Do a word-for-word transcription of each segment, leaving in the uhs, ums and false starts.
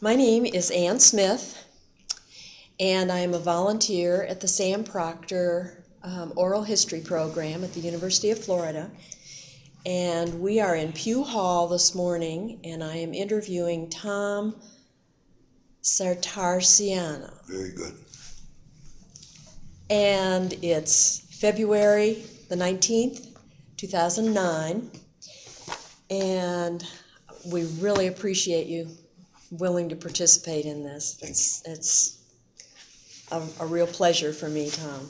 My name is Ann Smith, and I am a volunteer at the Sam Proctor um, Oral History Program at the University of Florida. And we are in Pugh Hall this morning, and I am interviewing Tom Sartarciana. Very good. And it's February the nineteenth, two thousand nine, and we really appreciate you willing to participate in this. Thank It's, it's a, a real pleasure for me, Tom.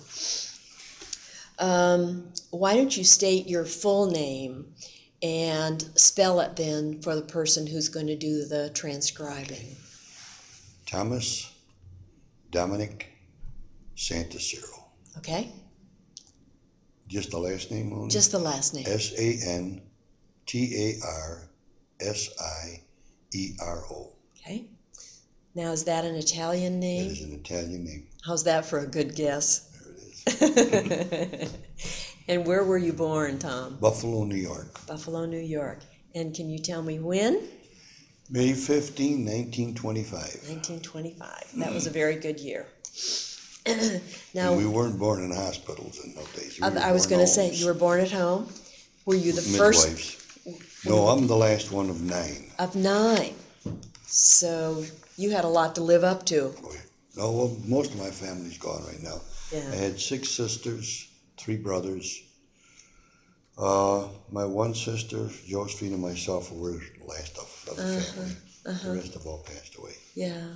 Um, why don't you state your full name and spell it then for the person who's going to do the transcribing? Thomas Dominic Santacero. Okay? Just the last name only? Just the last name. S A N T A R S I E R O. Okay. Now, is that an Italian That name? is an Italian name. How's that for a good guess? There it is. And where were you born, Tom? Buffalo, New York. Buffalo, New York. And can you tell me when? May fifteenth, nineteen twenty-five. nineteen twenty-five. That was a very good year. Now, And we weren't born in hospitals in those days. We I, were I was born going to say, homes. you were born at home? Were you the first Midwives. No, I'm the last one of nine. of nine? So you had a lot to live up to. Oh, yeah. No, well, most of my family's gone right now. I Yeah. had six sisters, three brothers. Uh, my one sister, Josephine, and myself were the last of, of the Uh-huh, family. uh-huh. The rest have all passed away. Yeah.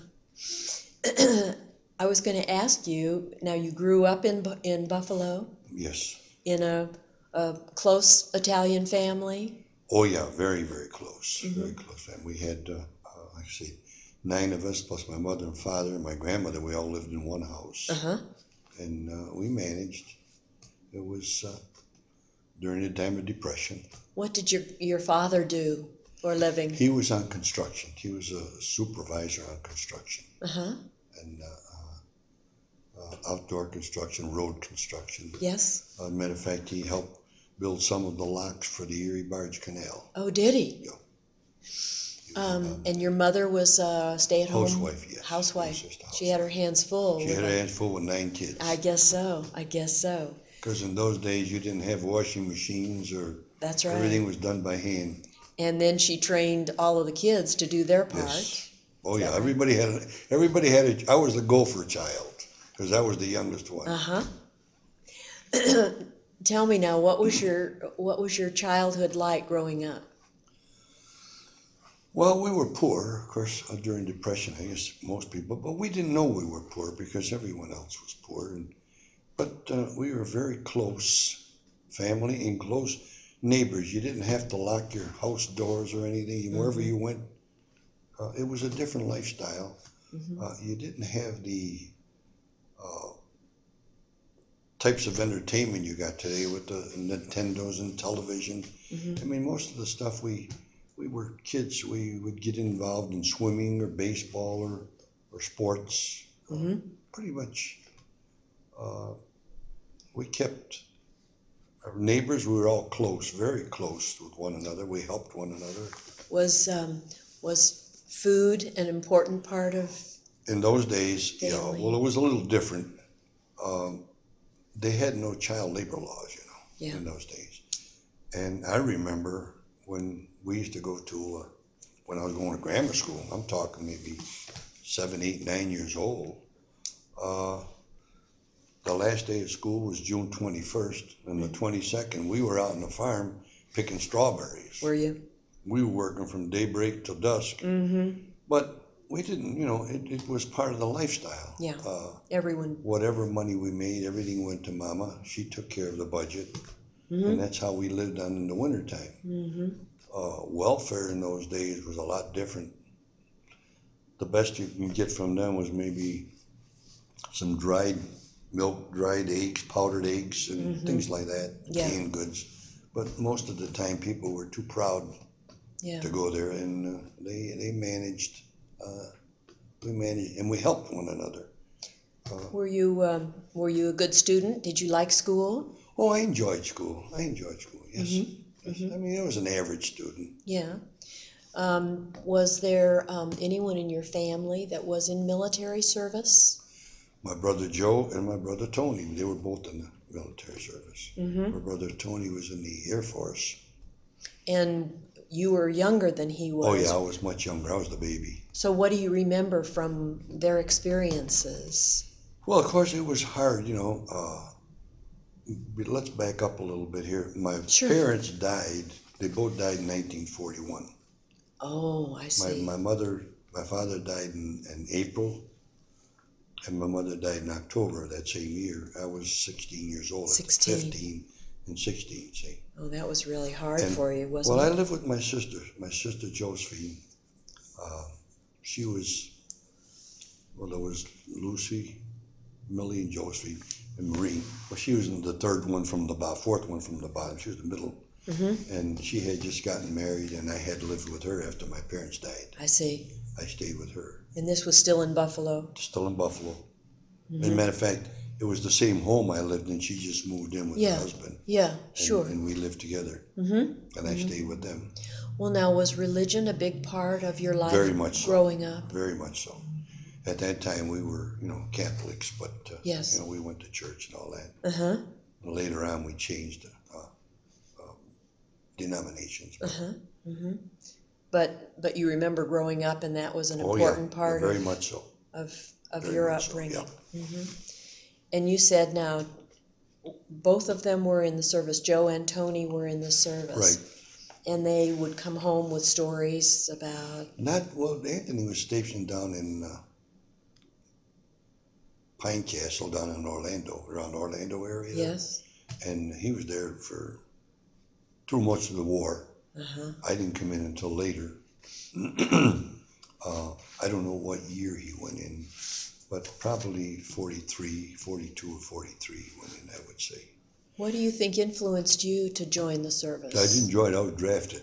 I was going to ask you, now you grew up in Bu- in Buffalo Yes. in a, a close Italian family? Oh, yeah, very, very close. Mm-hmm. Very close family. We had, uh, uh, like I say, nine of us, plus my mother and father and my grandmother. We all lived in one house. Uh-huh. And uh, we managed. It was uh, during the time of Depression. What did your your father do for a living? He was on construction. He was a supervisor on construction. Uh-huh. And uh, uh, outdoor construction, road construction. Yes. Uh, matter of fact, he helped build some of the locks for the Erie Barge Canal. Oh, did he? Yeah. Um, and your mother was a stay-at-home Housewife, yes. housewife. Yes, just a She had her hands full. She with had her it. hands full with nine kids. I guess so. I guess so. Because in those days, you didn't have washing machines or That's right. everything was done by hand. And then she trained all of the kids to do their part. Yes. Oh Is yeah, that right? everybody had. A, everybody had. A, I was the gopher child because I was the youngest one. Uh-huh. Tell me now, what was your what was your childhood like growing up? Well, we were poor, of course, uh, during Depression. I guess most people, but we didn't know we were poor because everyone else was poor. And but uh, we were a very close family and close neighbors. You didn't have to lock your house doors or anything. Wherever you went, uh, it was a different lifestyle. Mm-hmm. Uh, you didn't have the uh, types of entertainment you got today with the Nintendos and television. Mm-hmm. I mean, most of the stuff we we were kids, we would get involved in swimming or baseball or or sports. Mm-hmm. Uh, pretty much, uh, we kept our neighbors. We were all close, very close with one another. We helped one another. Was um, was food an important part of? In those days, yeah. Family. Well, it was a little different. Um, they had no child labor laws, you know, Yeah. in those days. And I remember when we used to go to, uh, when I was going to grammar school, I'm talking maybe seven, eight, nine years old. Uh, the last day of school was June twenty-first, and the twenty-second, we were out on the farm picking strawberries. Were you? We were working from daybreak till dusk. Mm-hmm. But we didn't, you know, it, it was part of the lifestyle. Yeah. Uh, Everyone. whatever money we made, everything went to Mama. She took care of the budget. Mm-hmm. And that's how we lived on in the wintertime. Mm-hmm. Uh, welfare in those days was a lot different. The best you can get from them was maybe some dried milk, dried eggs, powdered eggs, and Mm-hmm. things like that, Yeah. canned goods. But most of the time, people were too proud Yeah. to go there, and uh, they they managed. Uh, we managed, and we helped one another. Uh, Were you um, were you a good student? Did you like school? oh, I enjoyed school. I enjoyed school. Yes. Mm-hmm. Yes. I mean, I was an average student. Yeah. Um, was there um, anyone in your family that was in military service? My brother Joe and my brother Tony, they were both in the military service. Mm-hmm. My brother Tony was in the Air Force. And you were younger than he was. Oh yeah, I was much younger. I was the baby. So what do you remember from their experiences? Well, of course, it was hard, you know. Uh, but let's back up a little bit here. My Sure. parents died. They both died in nineteen forty-one. Oh, I My, see. my mother, my father died in, in April, and my mother died in October that same year. I was sixteen years old. sixteen. fifteen and sixteen, see. Oh, that was really hard And, for you, wasn't well, it? I lived with my sister, my sister Josephine. Uh, she was, well, there was Lucy, Millie, and Josephine, and Marie. Well, she was the third one from the bottom, fourth one from the bottom. She was the middle. Mm-hmm. And she had just gotten married, and I had lived with her after my parents died. I see. I stayed with her. And this was still in Buffalo? Still in Buffalo. Mm-hmm. As a matter of fact, it was the same home I lived in. She just moved in with Yeah. her husband. Yeah, And, sure. And we lived together. Mm-hmm. And I Mm-hmm. stayed with them. Well, now, was religion a big part of your life Very much so. growing up? Very much so. At that time, we were, you know, Catholics, but, uh, Yes. you know, we went to church and all that. Uh-huh. And later on, we changed uh, uh, denominations. Uh-huh. Mm-hmm. But but you remember growing up, and that was an Oh, important yeah. part Very of, much so. of, of Very your much so, upbringing. yeah. Mm-hmm. And you said now both of them were in the service. Joe and Tony were in the service. Right. And they would come home with stories about... Not, well, Anthony was stationed down in uh, Pine Castle down in Orlando, around Orlando area. Yes. And he was there for, through most of the war. Uh-huh. I didn't come in until later. uh, I don't know what year he went in, but probably forty-three, forty-two or forty-three he went in, I would say. What do you think influenced you to join the service? I didn't join, I was drafted.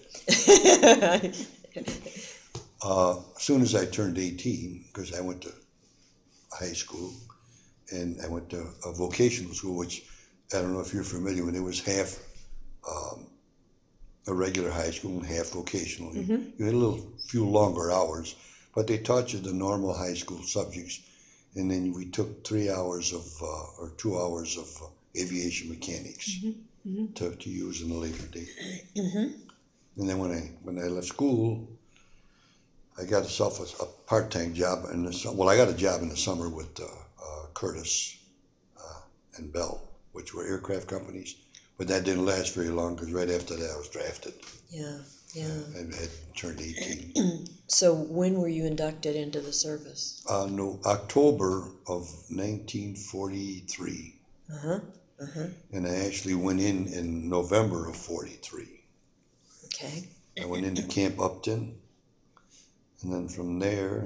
uh, as soon as I turned eighteen, because I went to high school, and I went to a vocational school, which I don't know if you're familiar with. It was half um, a regular high school and half vocational. Mm-hmm. You had a little few longer hours, but they taught you the normal high school subjects, and then we took three hours of uh, or two hours of uh, aviation mechanics mm-hmm. Mm-hmm. to, to use in a later date. Mm-hmm. And then when I when I left school, I got myself a, a part-time job in the summer. Well, I got a job in the summer with uh, uh, Curtis uh, and Bell, which were aircraft companies. But that didn't last very long because right after that I was drafted. Yeah, yeah. I had turned eighteen. So when were you inducted into the service? Uh, no, October of nineteen forty-three. Uh-huh, uh-huh. And I actually went in in November of forty-three. Okay. I went into Camp Upton. And then from there,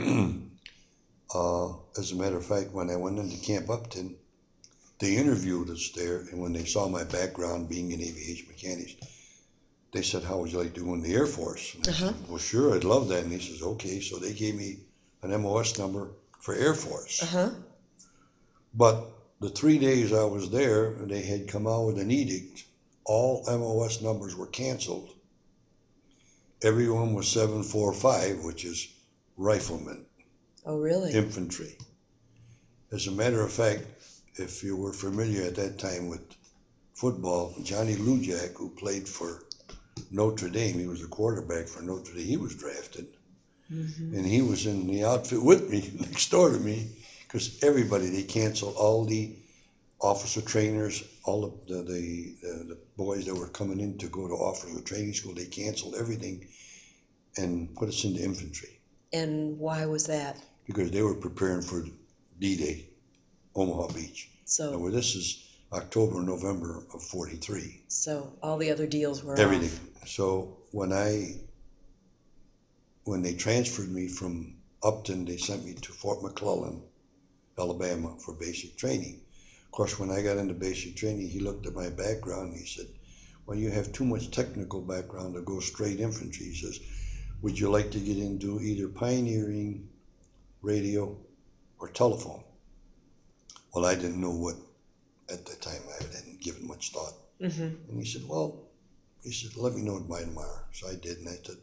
uh, as a matter of fact, when I went into Camp Upton, they interviewed us there, and when they saw my background being in aviation mechanics, they said, "How would you like to go in the Air Force?" And I Uh-huh. said, "Well, sure, I'd love that." And he says, "Okay." So they gave me an M O S number for Air Force. Uh-huh. But the three days I was there, they had come out with an edict. All M O S numbers were canceled. Everyone was seven forty-five, which is rifleman, Oh, really? infantry. As a matter of fact, if you were familiar at that time with football, Johnny Lujak, who played for Notre Dame, he was a quarterback for Notre Dame, he was drafted. Mm-hmm. And he was in the outfit with me, next door to me, because everybody, they canceled all the officer trainers, all of the, the, the, the boys that were coming in to go to officer training school, they canceled everything and put us into infantry. And why was that? Because they were preparing for D-Day, Omaha Beach. So, Now, well, this is October, November of forty-three. so all the other deals were Everything. off. So when I, when they transferred me from Upton, they sent me to Fort McClellan, Alabama, for basic training. Of course, when I got into basic training, he looked at my background and he said, "Well, you have too much technical background to go straight infantry." He says, "Would you like to get into either pioneering, radio, or telephone?" Well, I didn't know what, at the time, I hadn't given much thought. Mm-hmm. And he said, "Well," he said, "let me know by tomorrow." So I did, and I said,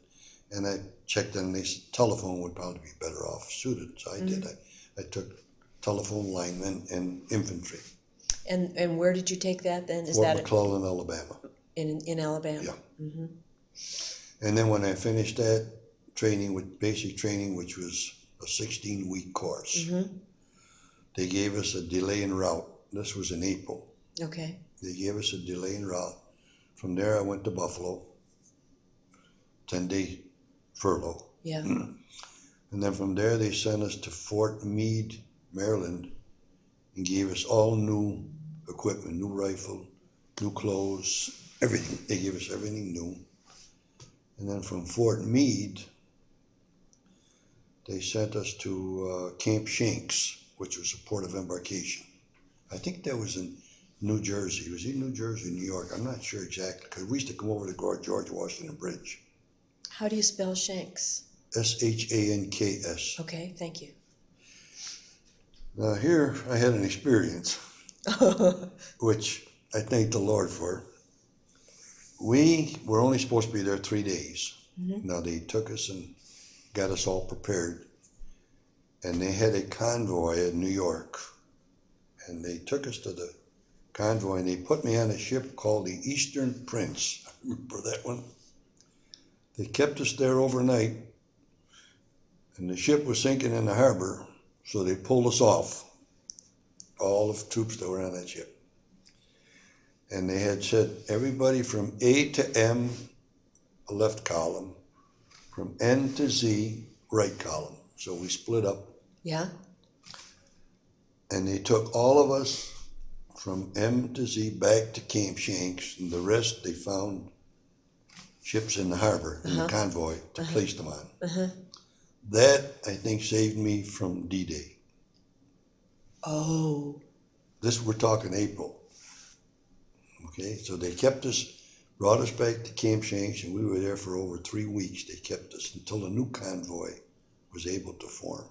And I checked and they said telephone would probably be better off suited. So I mm-hmm. did. I, I took telephone lineman and infantry. And and where did you take that then? Is Fort that McClellan, Alabama. In in Alabama? Yeah. Mm-hmm. And then when I finished that training with basic training, which was a sixteen week course, mm-hmm. they gave us a delay en route. This was in April. Okay. They gave us a delay en route. From there, I went to Buffalo, ten day furlough. Yeah. And then from there, they sent us to Fort Meade, Maryland, and gave us all new equipment, new rifle, new clothes, everything. They gave us everything new. And then from Fort Meade, they sent us to uh, Camp Shanks, which was a port of embarkation. I think that was in New Jersey. It was in New Jersey, New York. I'm not sure exactly, because we used to come over to George Washington Bridge. How do you spell Shanks? S H A N K S. Okay, thank you. Now here I had an experience, which I thank the Lord for. We were only supposed to be there three days. Mm-hmm. Now they took us and got us all prepared. And they had a convoy in New York. And they took us to the convoy and they put me on a ship called the Eastern Prince. I remember that one. They kept us there overnight. And the ship was sinking in the harbor. So they pulled us off, all the troops that were on that ship. And they had said everybody from A to M, left column, from N to Z, right column. So we split up. Yeah. And they took all of us from M to Z back to Camp Shanks, and the rest they found ships in the harbor, in uh-huh. the convoy, to uh-huh. place them on. Uh-huh. That, I think, saved me from D-Day. Oh. This, we're talking April. Okay, so they kept us, brought us back to Camp Shanks, and we were there for over three weeks. They kept us until a new convoy was able to form.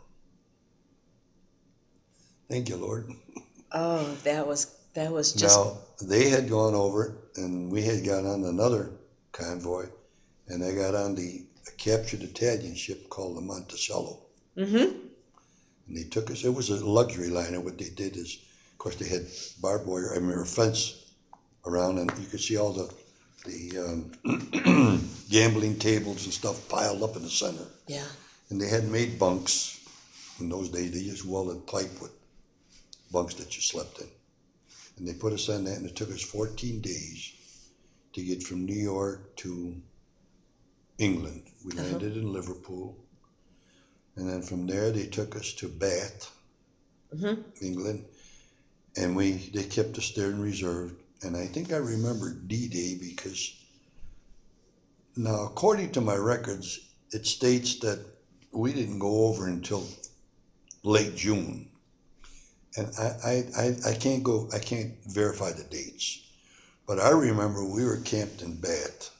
Thank you, Lord. Oh, that was, that was just... Now, they had gone over, and we had got on another convoy, and I got on the a captured Italian ship called the Monticello. Mm-hmm. And they took us, it was a luxury liner. What they did is, of course, they had barbed wire, I mean, a fence around, and you could see all the the um, gambling tables and stuff piled up in the center. Yeah. And they had made bunks. In those days, they used welded pipe with bunks that you slept in. And they put us on that, and it took us fourteen days to get from New York to England. We uh-huh. landed in Liverpool. And then from there, they took us to Bath, mm-hmm. England. And we they kept us there in reserve. And I think I remember D-Day because now, according to my records, it states that we didn't go over until late June. And I, I, I, I can't go, I can't verify the dates. But I remember we were camped in Bath.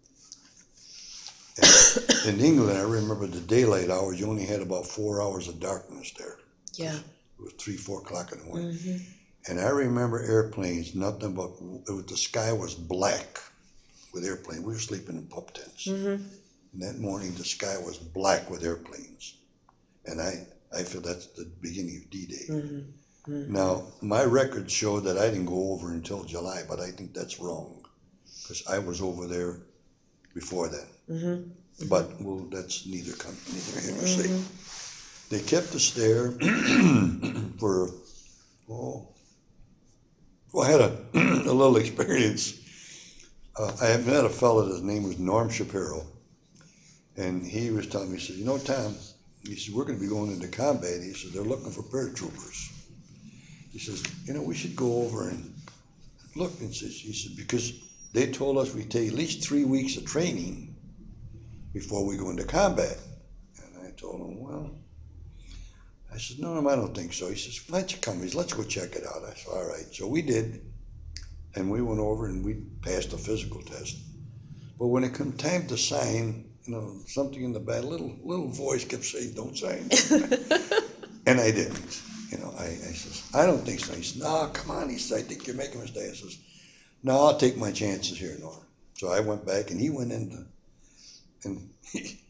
And in England, I remember the daylight hours, you only had about four hours of darkness there. Yeah. It was three, four o'clock in the morning. Mm-hmm. And I remember airplanes, nothing but, it was, the sky was black with airplanes. We were sleeping in pup tents. Mm-hmm. And that morning, the sky was black with airplanes. And I, I feel that's the beginning of D-Day. Mm-hmm. Mm-hmm. Now, my records show that I didn't go over until July, but I think that's wrong because I was over there before then. Mm-hmm. But, well, that's neither come, neither here nor mm-hmm. see. They kept us there for, oh, well, I had a, a little experience. Uh, I had met a fellow, his name was Norm Shapiro, and he was telling me, he said, you know, Tom, he said, we're going to be going into combat. He said, they're looking for paratroopers. He says, you know, we should go over and look. And says, he said, because they told us we take at least three weeks of training before we go into combat. And I told him, well, I said, no, I don't think so. He says, why don't you come? He says, let's go check it out. I said, all right. So we did. And we went over and we passed a physical test. But when it come time to sign, you know, something in the back, little little voice kept saying, don't sign. And I didn't. You know, I, I says, I don't think so. He says, no, come on. He says, I think you're making a mistake. I says, no, I'll take my chances here, Norm. So I went back and he went in to, and he,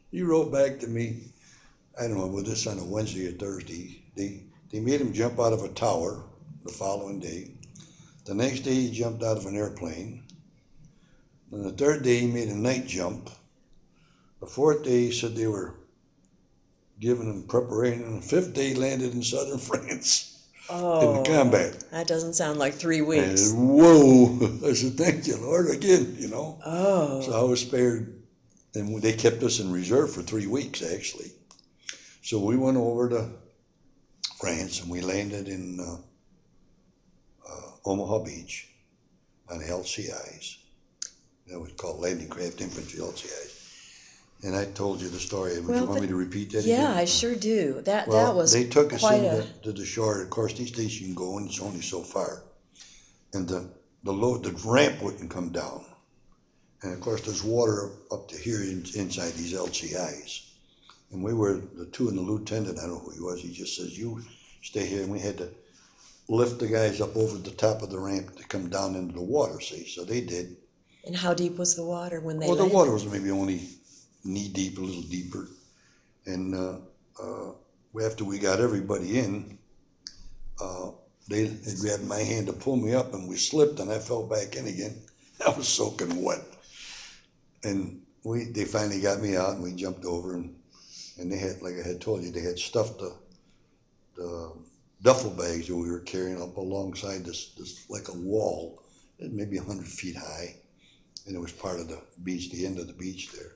he wrote back to me, I don't know, was this on a Wednesday or Thursday? They, they made him jump out of a tower the following day. The next day he jumped out of an airplane. And the third day he made a night jump. The fourth day he said they were giving him preparation. And the fifth day he landed in southern France Oh, in the combat. that doesn't sound like three And weeks. whoa, I said, thank you, Lord, again, you know. Oh, So I was spared. And they kept us in reserve for three weeks, actually. So we went over to France and we landed in uh, uh, Omaha Beach on L C Is. That was called Landing Craft Infantry L C Is. And I told you the story. Would Well, you want the- me to repeat that yeah, again? I sure do. That Well, that was they took us quite in a. the, to the shore. Of course, these days you can go in, it's only so far. And the, the load, the ramp wouldn't come down. And of course, there's water up to here in, inside these L C Is. And we were, the two and the lieutenant, I don't know who he was, he just says, you stay here. And we had to lift the guys up over the top of the ramp to come down into the water, see? So they did. And how deep was the water when they Well, the landed? water was maybe only knee deep, a little deeper. And uh, uh, after we got everybody in, uh, they, they grabbed my hand to pull me up, and we slipped, and I fell back in again. I was soaking wet. And we they finally got me out, and we jumped over, and, and they had, like I had told you, they had stuffed the, the duffel bags that we were carrying up alongside this, this like a wall, maybe a hundred feet high. And it was part of the beach, the end of the beach there.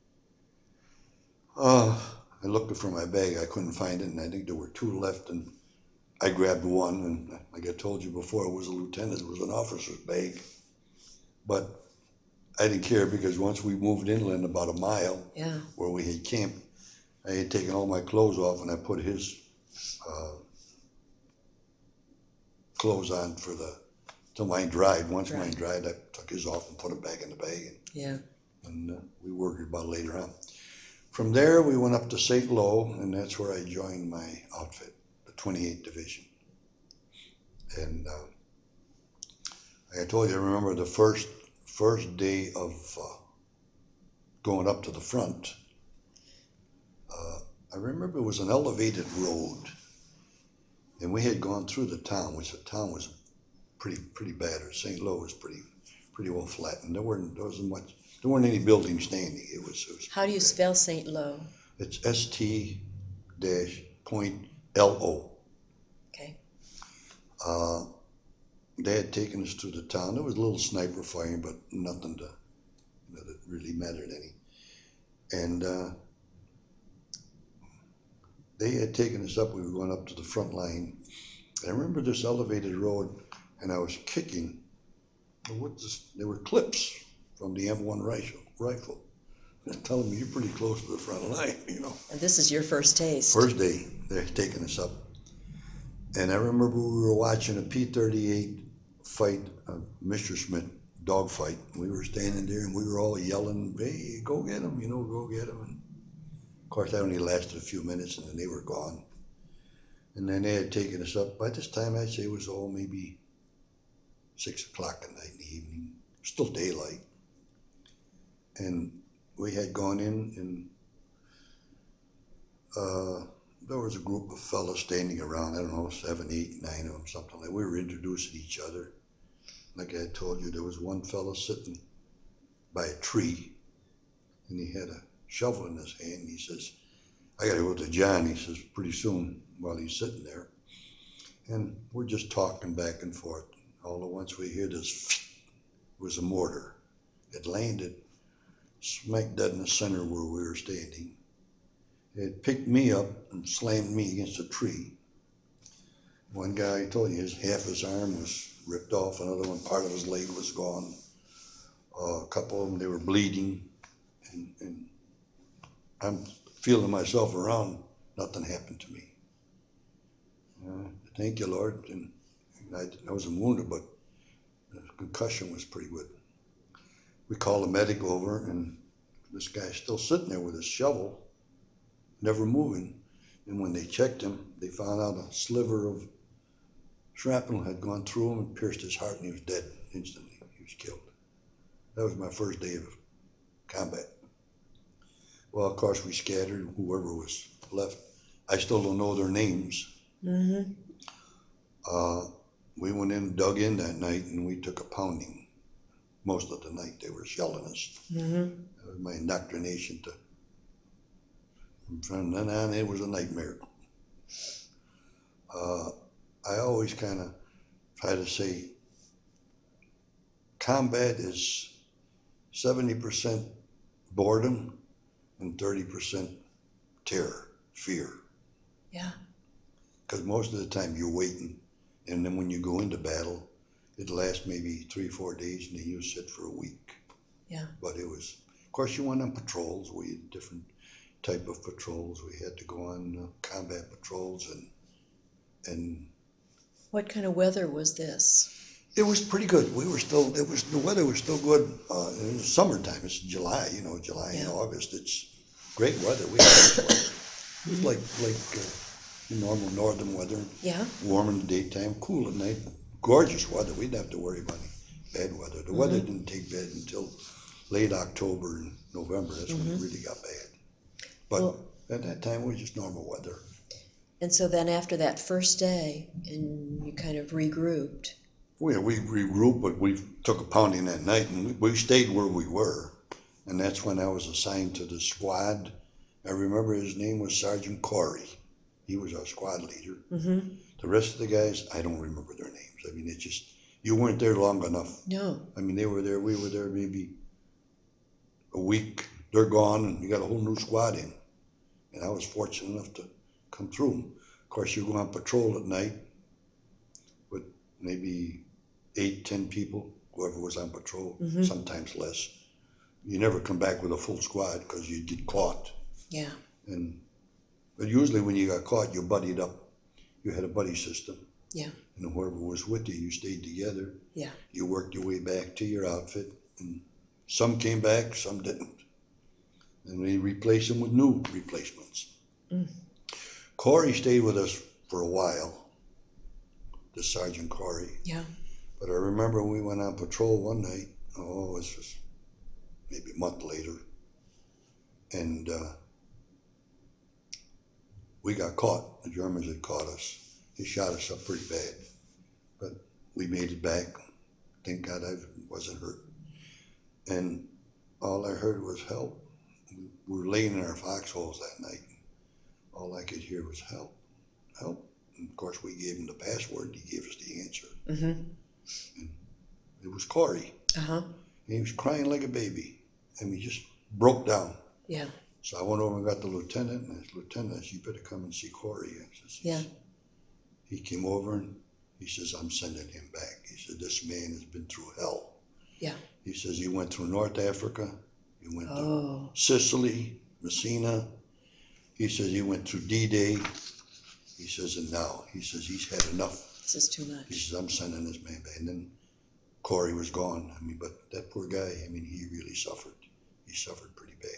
Uh, I looked for my bag, I couldn't find it, and I think there were two left, and I grabbed one, and like I told you before, it was a lieutenant, it was an officer's bag. But I didn't care because once we moved inland about a mile, Yeah. where we had camped, I had taken all my clothes off, and I put his uh, clothes on for the, till mine dried. Once Right. mine dried, I took his off and put it back in the bag. And, Yeah. and uh, we worried about it later on. From there, we went up to Saint Lo, and that's where I joined my outfit, the twenty-eighth Division. And uh, like I told you, I remember the first first day of uh, going up to the front. Uh, I remember it was an elevated road, and we had gone through the town, which the town was pretty pretty bad. Or Saint Lo was pretty pretty well flattened. There weren't there wasn't much. There weren't any buildings standing. It was. It was How do you bad. spell Saint Lo? It's S T dash point L O. Okay. Uh, they had taken us through the town. There was a little sniper firing, but nothing to, you know, that really mattered any. And uh, they had taken us up. We were going up to the front line. And I remember this elevated road, and I was kicking. What this, there were clips from the M one rifle. rifle. Telling me you're pretty close to the front line, you know. And this is your first taste. First day, they're taking us up. And I remember we were watching a P thirty-eight fight, a Mister Smith dogfight. We were standing there and we were all yelling, hey, go get him, you know, go get him. And of course, that only lasted a few minutes and then they were gone. And then they had taken us up. By this time, I'd say it was all maybe six o'clock at night in the evening, still daylight. And we had gone in, and uh, there was a group of fellas standing around, I don't know, seven, eight, nine of them, something like that. We were introducing each other. Like I had told you, there was one fellow sitting by a tree, and he had a shovel in his hand. He says, I got to go to John, he says, pretty soon, while he's sitting there. And we're just talking back and forth. All at once we hear this, it was a mortar. It landed smack dead in the center where we were standing. It picked me up and slammed me against a tree. One guy, I told you, his half his arm was ripped off. Another one, part of his leg was gone. Uh, a couple of them, they were bleeding. And, and I'm feeling myself around. Nothing happened to me. Uh, thank you, Lord. And I, I wasn't wounded, but the concussion was pretty good. We called a medic over, and this guy's still sitting there with his shovel, never moving. And when they checked him, they found out a sliver of shrapnel had gone through him and pierced his heart, and he was dead instantly. He was killed. That was my first day of combat. Well, of course, we scattered whoever was left. I still don't know their names. Mm-hmm. Uh, we went in, dug in that night, and we took a pounding. Most of the night they were shelling us. Mm-hmm. That was my indoctrination to. From then on, it was a nightmare. Uh, I always kind of try to say, combat is seventy percent boredom and thirty percent terror, fear. Yeah. Because most of the time you're waiting, and then when you go into battle, it lasts maybe three, four days, and then you sit for a week. Yeah. But it was, of course, you went on patrols. We had different type of patrols. We had to go on uh, combat patrols, and and What kind of weather was this? it was pretty good. We were still, it was, the weather was still good. Uh, it was summertime. It's July, you know, July and Yeah. August. It's great weather. We had nice weather. It was like like uh, normal northern weather. Yeah. Warm in the daytime, cool at night. Gorgeous weather. We didn't have to worry about any bad weather. The weather didn't take bad until late October and November. That's when it really got bad. But Well- at that time, it was just normal weather. And so then after that first day, and you kind of regrouped. We, we regrouped, but we took a pounding that night, and we, we stayed where we were. And that's when I was assigned to the squad. I remember his name was Sergeant Corey. He was our squad leader. Mm-hmm. The rest of the guys, I don't remember their names. I mean, it's just, you weren't there long enough. No. I mean, they were there, we were there maybe a week. They're gone, and you got a whole new squad in. And I was fortunate enough to come through. Of course, you go on patrol at night with maybe eight, ten people, whoever was on patrol, Mm-hmm. sometimes less. You never come back with a full squad because you'd get caught. Yeah. And but usually when you got caught, you buddied up. You had a buddy system. Yeah. And whoever was with you, you stayed together. Yeah. You worked your way back to your outfit. And some came back, some didn't. And we replaced them with new replacements. Mm. Corey stayed with us for a while, the Sergeant Corey. Yeah. But I remember we went on patrol one night. Oh, it was just maybe a month later. And uh, we got caught. The Germans had caught us. They shot us up pretty bad. But we made it back. Thank God I wasn't hurt. And all I heard was help. We were laying in our foxholes that night. All I could hear was help, help. And of course, we gave him the password. He gave us the answer. Mm-hmm. It was Corey. Uh-huh. And he was crying like a baby. And he just broke down. Yeah. So I went over and got the lieutenant, and I said, Lieutenant, you better come and see Corey. I says, Yeah. He came over and he says, I'm sending him back. He said, this man has been through hell. Yeah. He says he went through North Africa. He went to Oh. Sicily, Messina. He says he went through D-Day. He says, and now, he says he's had enough. This is too He much. says, I'm sending this man back. And then Corey was gone. I mean, but that poor guy, I mean, he really suffered. He suffered pretty bad.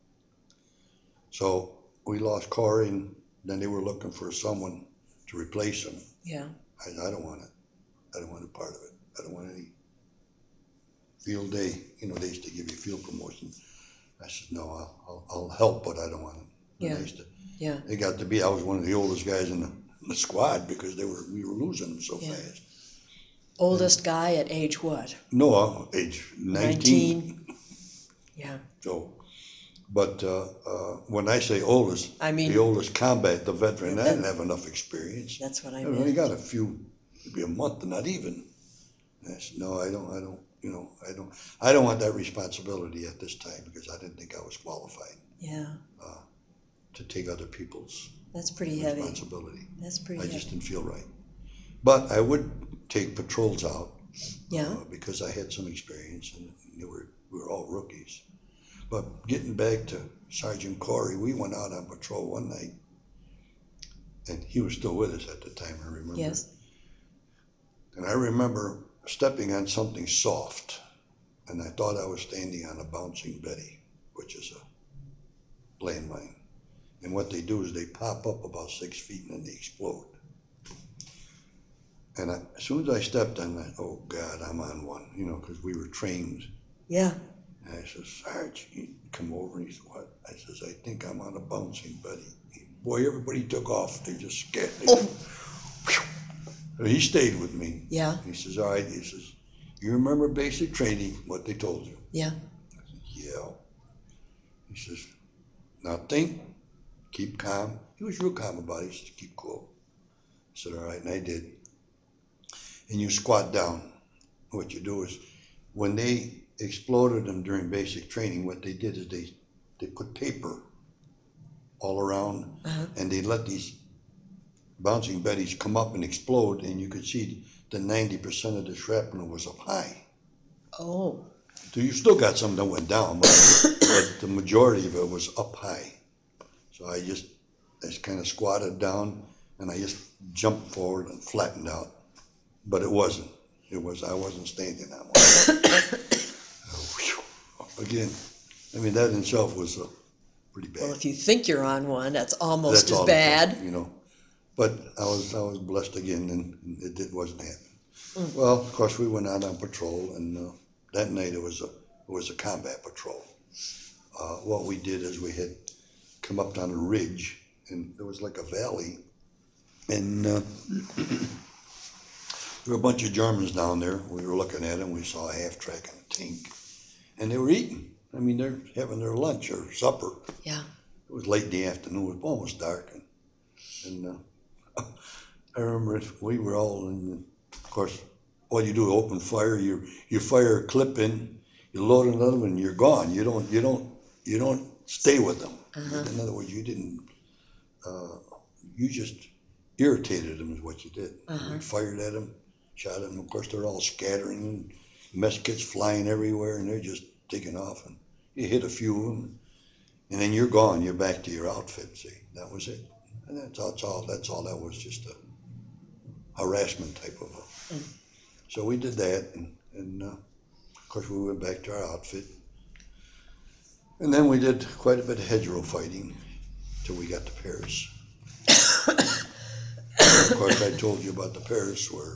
So we lost Corey, and then they were looking for someone to replace him. Yeah. I, I don't want it. I don't want a part of it. I don't want any field day. You know, they used to give you field promotion. I said, no, I'll, I'll, I'll help, but I don't want it. And Yeah. they used to, Yeah. They got to be, I was one of the oldest guys in the, in the squad because they were, we were losing them so Yeah. fast. Oldest guy at age what? Noah, age nineteen. nineteen. Yeah. So, but uh, uh, when I say oldest, I mean- the oldest combat, the veteran, Yeah, I didn't that's- have enough experience. That's what I I only meant. got a few, maybe a month, and not even. And I said, no, I don't, I don't, you know, I don't, I don't want that responsibility at this time because I didn't think I was qualified Yeah. to take other people's That's pretty heavy. responsibility. That's pretty I heavy. just didn't feel right. But I would take patrols out Yeah. uh, because I had some experience, and they were we were all rookies. But getting back to Sergeant Corey, we went out on patrol one night, and he was still with us at the time, I remember. Yes. And I remember stepping on something soft, and I thought I was standing on a bouncing Betty, which is a landmine. And what they do is they pop up about six feet and then they explode. And I, as soon as I stepped on that, oh God, I'm on one, you know, because we were trained. Yeah. And I says, Sarge, he come over and he said, what? I says, I think I'm on a bouncing buddy. Boy, everybody took off. They just scared. They Oh. just, he stayed with me. Yeah. He says, all right. He says, you remember basic training, what they told you? Yeah. I said, yeah. He says, now think, keep calm. He was real calm about it. He said, keep cool. I said, all right, and I did. And you squat down. What you do is, when they exploded them during basic training, what they did is they, they put paper all around, uh-huh. and they let these bouncing betties come up and explode, and you could see that ninety percent of the shrapnel was up high. Oh. So you still got some that went down, but, but the majority of it was up high. So I just, I just kind of squatted down, and I just jumped forward and flattened out. But it wasn't. It was, I wasn't standing that one. Again, I mean, that in itself was uh, pretty bad. Well, if you think you're on one, that's almost That's as all it bad. took, you know. But I was I was blessed again, and it did, wasn't happening. Mm. Well, of course, we went out on patrol, and uh, that night it was a it was a combat patrol. Uh, what we did is we had come up on a ridge, and there was like a valley, and uh, there were a bunch of Germans down there. We were looking at them. We saw a half track and a tank, and they were eating. I mean, they're having their lunch or supper. Yeah. It was late in the afternoon. It was almost dark, and, and uh, I remember we were all in. Of course, what you do, open fire. You you fire a clip in, you load another one, and you're gone. You don't you don't you don't stay with them. Uh-huh. In other words, you didn't. Uh, you just irritated them is what you did. Uh-huh. We fired at them, shot at them. Of course, they're all scattering, and mess kits flying everywhere, and they're just taking off. And you hit a few of them, and then you're gone. You're back to your outfit. See, that was it. And that's, that's all. That's all. That was just a harassment type of a. Mm. So we did that, and, and uh, of course we went back to our outfit, and then we did quite a bit of hedgerow fighting till we got to Paris. And of course, I told you about the Paris where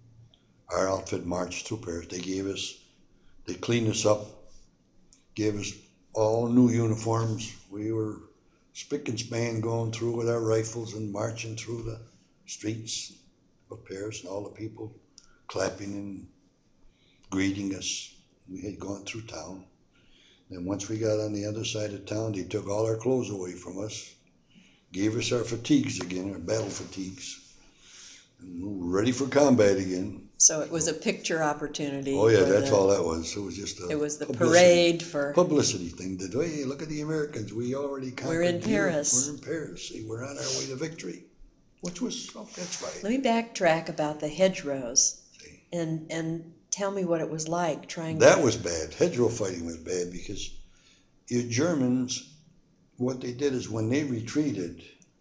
our outfit marched through Paris. They gave us, they cleaned us up, gave us all new uniforms. We were spick and span going through with our rifles and marching through the streets of Paris, and all the people clapping and greeting us. We had gone through town. Then once we got on the other side of town, they took all our clothes away from us, gave us our fatigues again, our battle fatigues, and we were ready for combat again. So it was a picture opportunity. Oh yeah, that's the, all that was. It was just a It was the publicity, parade for publicity thing. That, hey, look at the Americans. We already conquered. We're in Europe. Paris. We're in Paris. See, we're on our way to victory. Which was, oh, that's right. Let me backtrack about the hedgerows, See. and and tell me what it was like trying. That to... was bad. Hedgerow fighting was bad because your Germans, what they did is when they retreated,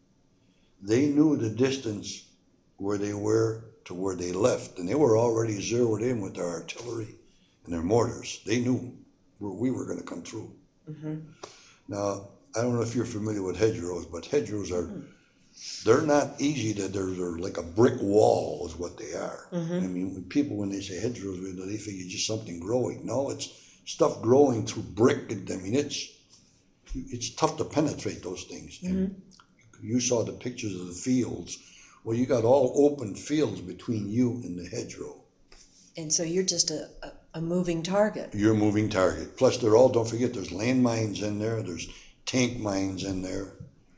they knew the distance where they were to where they left, and they were already zeroed in with their artillery and their mortars. They knew where we were going to come through. Mm-hmm. Now, I don't know if you're familiar with hedgerows, but hedgerows are, mm-hmm. they're not easy. That they're, they're like a brick wall is what they are. Mm-hmm. I mean, when people, when they say hedgerows, they figure just something growing. No, it's stuff growing through brick. I mean, it's it's tough to penetrate those things. Mm-hmm. And you saw the pictures of the fields. Well, you got all open fields between you and the hedgerow. And so you're just a, a, a moving target. You're a moving target. Plus, they're all, don't forget, there's landmines in there. There's tank mines in there.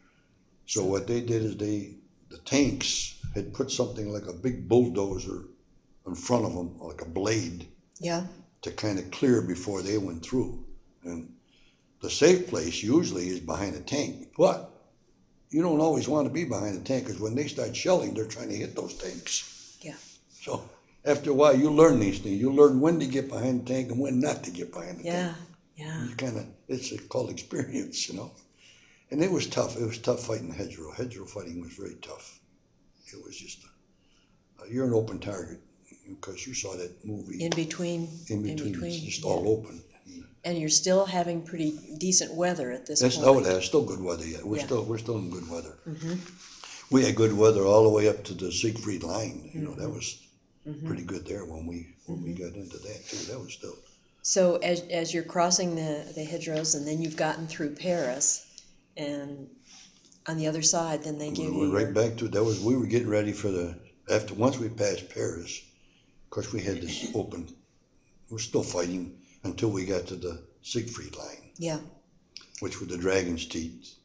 So what they did is they, the tanks had put something like a big bulldozer in front of them, like a blade. Yeah. To kind of clear before they went through. And the safe place usually is behind a tank. But you don't always want to be behind a tank, because when they start shelling, they're trying to hit those tanks. Yeah. So after a while, you learn these things. You learn when to get behind the tank and when not to get behind the yeah. tank. Yeah, yeah. You kind of, it's called experience, you know. And it was tough. It was tough fighting hedgerow. Hedgerow fighting was very tough. It was just, a, uh, you're an open target, because you saw that movie. In between. In between, in between it's just yeah. all open. And you're still having pretty decent weather at this That's, point. oh, that's still good weather yet. We're yeah. still we're still in good weather. Mm-hmm. We had good weather all the way up to the Siegfried line. You know, mm-hmm. that was mm-hmm. pretty good there when we when mm-hmm. we got into that too. That was still So as, as you're crossing the, the hedgerows and then you've gotten through Paris, and on the other side, then they We give you went your, right back to, that was, we were getting ready for the, after, once we passed Paris, of course, we had this open, we're still fighting until we got to the Siegfried Line, yeah, which were the Dragon's Teeth.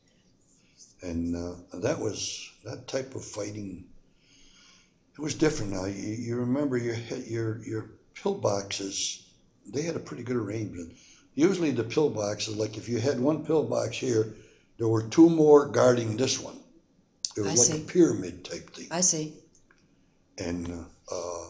And uh, that was, that type of fighting, it was different now. You, you remember your, your, your pillboxes, they had a pretty good arrangement. Usually the pillboxes, like if you had one pillbox here, there were two more guarding this one. It was I like see. a pyramid type thing. I see. And uh, uh,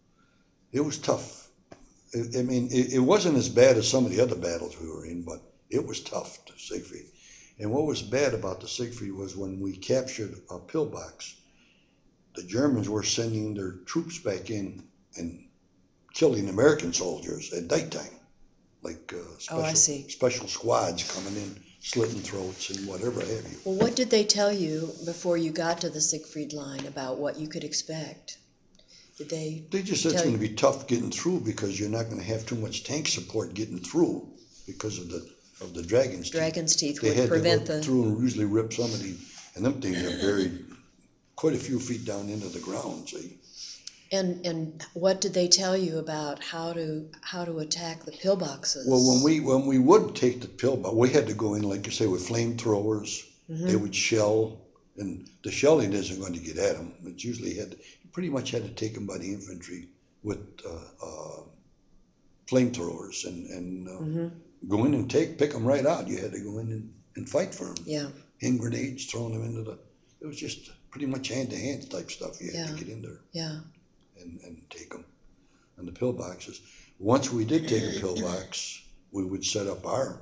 it was tough. I, I mean, it, it wasn't as bad as some of the other battles we were in, but it was tough, the Siegfried. And what was bad about the Siegfried was when we captured a pillbox, the Germans were sending their troops back in and killing American soldiers at nighttime, like uh, special, Oh, I see. special squads coming in, slitting throats and whatever have you. Well, what did they tell you before you got to the Siegfried Line about what you could expect? Did they? They just said it's tell going you- to be tough getting through because you're not going to have too much tank support getting through because of the of the Dragon's Teeth. Dragon's Teeth They would had prevent to go the. through and usually rip some of the, and them things are buried quite a few feet down into the ground, see? And and what did they tell you about how to how to attack the pillboxes? Well, when we when we would take the pill, but we had to go in, like you say, with flamethrowers. Mm-hmm. They would shell, and the shelling isn't going to get at them. It usually had, you pretty much had to take them by the infantry with uh, uh, flamethrowers and, and uh, Mm-hmm. go in and take, pick them right out. You had to go in and, and fight for them. Yeah. Hand grenades, throwing them into the, it was just pretty much hand-to-hand type stuff. You had Yeah. to get in there Yeah. and, and take them. And the pillboxes. Once we did take a pillbox, we would set up our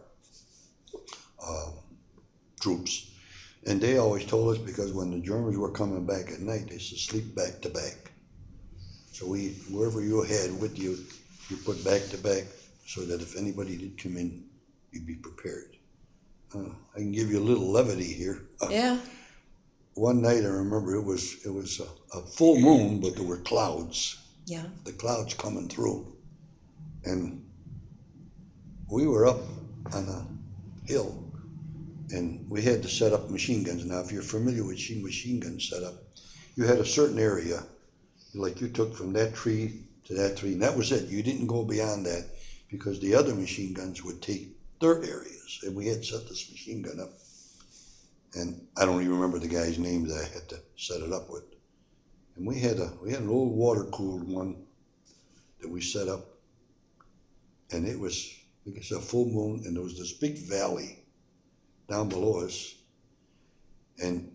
um, troops. And they always told us, because when the Germans were coming back at night, they said sleep back to back. So we, wherever you had with you, you put back to back so that if anybody did come in, you'd be prepared. Uh, I can give you a little levity here. Uh, Yeah. One night I remember it was it was a, a full moon, but there were clouds. Yeah. The clouds coming through, and we were up on a hill, and we had to set up machine guns. Now, if you're familiar with machine machine gun setup, you had a certain area, like you took from that tree to that tree, and that was it. You didn't go beyond that because the other machine guns would take their areas, and we had set this machine gun up. And I don't even remember the guy's name that I had to set it up with. And we had a we had an old water cooled one that we set up, and it was, like I said, a full moon, and there was this big valley down below us, and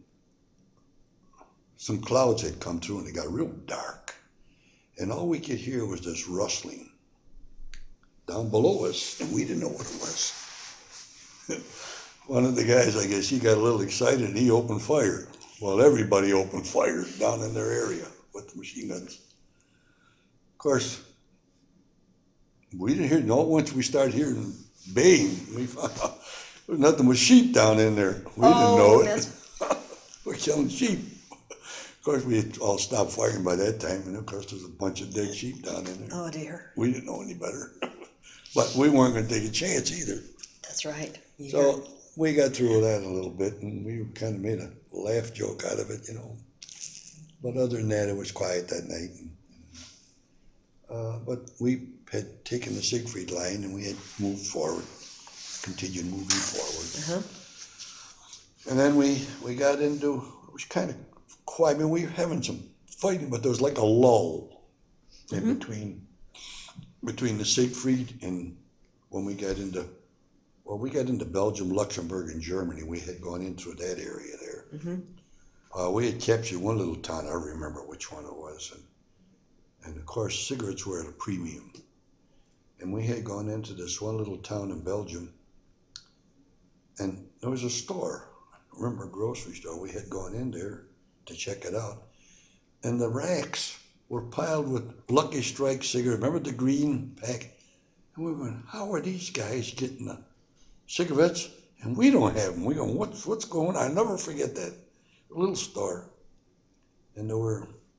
some clouds had come through, and it got real dark, and all we could hear was this rustling down below us, and we didn't know what it was. One of the guys, I guess, he got a little excited and he opened fire. Well, everybody opened fire down in their area with the machine guns. Of course, we didn't hear, no, once we started hearing baying, we found out there was nothing but sheep down in there. We didn't know it. We're killing sheep. Of course, we had all stopped firing by that time, and of course, there's a bunch of dead sheep down in there. Oh dear. We didn't know any better. But we weren't going to take a chance either. That's right. You So heard- we got through that a little bit, and we kind of made a laugh joke out of it, you know. But other than that, it was quiet that night. And, uh, but we had taken the Siegfried Line, and we had moved forward, continued moving forward. Uh-huh. And then we, we got into, it was kind of quiet. I mean, we were having some fighting, but there was like a lull in Mhm. between between the Siegfried and when we got into, well, we got into Belgium, Luxembourg, and Germany. We had gone in through that area there. Mhm. Uh, we had captured one little town. I remember which one it was. And, and of course, cigarettes were at a premium. And we had gone into this one little town in Belgium, and there was a store. I remember a grocery store. We had gone in there to check it out. And the racks were piled with Lucky Strike cigarettes. Remember the green pack? And we went, how are these guys getting the cigarettes? And we don't have them. We go, what's, what's going on? I'll never forget that little store. And there were,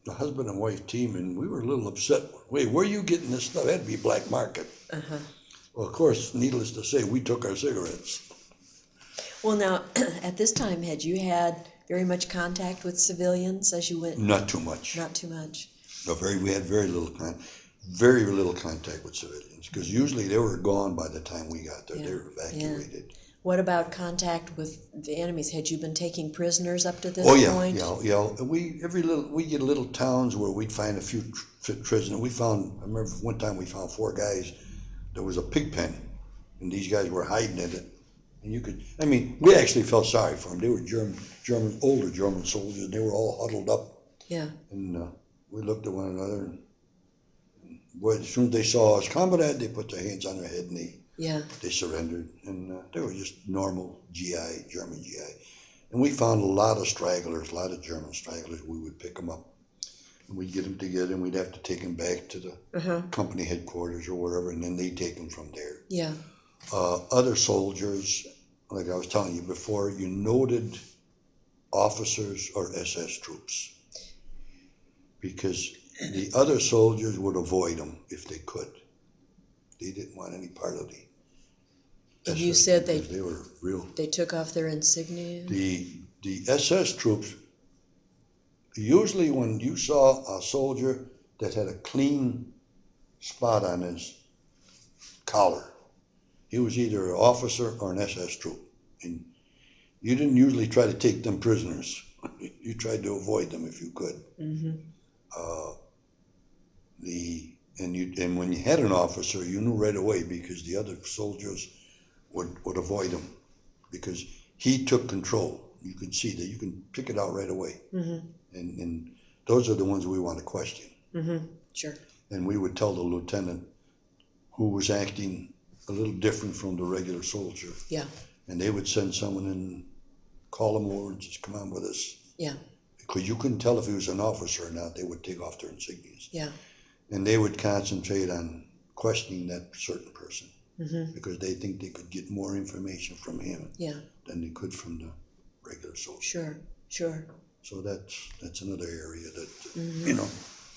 the husband and wife team, and we were a little upset. Wait, where are you getting this stuff? It had to be black market. Uh-huh. Well, of course, needless to say, we took our cigarettes. Well, now, at this time, had you had very much contact with civilians as you went? Not too much. Not too much. No, very. We had very little con- very little contact with civilians because usually they were gone by the time we got there. Yeah. They were evacuated. Yeah. What about contact with the enemies? Had you been taking prisoners up to this Oh yeah, point? yeah, yeah. We every little we get little towns where we'd find a few tr- prisoners. We found. I remember one time we found four guys. There was a pig pen, and these guys were hiding in it. And you could. I mean, we actually felt sorry for them. They were German, German, older German soldiers. And they were all huddled up. Yeah. And uh, we looked at one another. And, boy, as soon as they saw us, comrade, they put their hands on their head and they. Yeah. They surrendered, and uh, they were just normal G I, German G I. And we found a lot of stragglers, a lot of German stragglers. We would pick them up, and we'd get them together, and we'd have to take them back to the Uh-huh. company headquarters or wherever, and then they'd take them from there. Yeah. Uh, other soldiers, like I was telling you before, you noted officers or S S troops, because the other soldiers would avoid them if they could. They didn't want any part of the. And you said they They were real. they took off their insignia? The the S S troops, usually when you saw a soldier that had a clean spot on his collar, he was either an officer or an S S troop. And you didn't usually try to take them prisoners. You tried to avoid them if you could. Mm-hmm. Uh, the and you and when you had an officer, you knew right away because the other soldiers would, would avoid him because he took control. You could see that. You can pick it out right away. Mm-hmm. And and those are the ones we want to question. Mm-hmm. Sure. And we would tell the lieutenant who was acting a little different from the regular soldier. Yeah. And they would send someone and call him over and just come on with us. Yeah. Because you couldn't tell if he was an officer or not. They would take off their insignias. Yeah. And they would concentrate on questioning that certain person. Mm-hmm. Because they think they could get more information from him Yeah. than they could from the regular soldier. Sure. Sure. So that's that's another area that Mm-hmm. you know.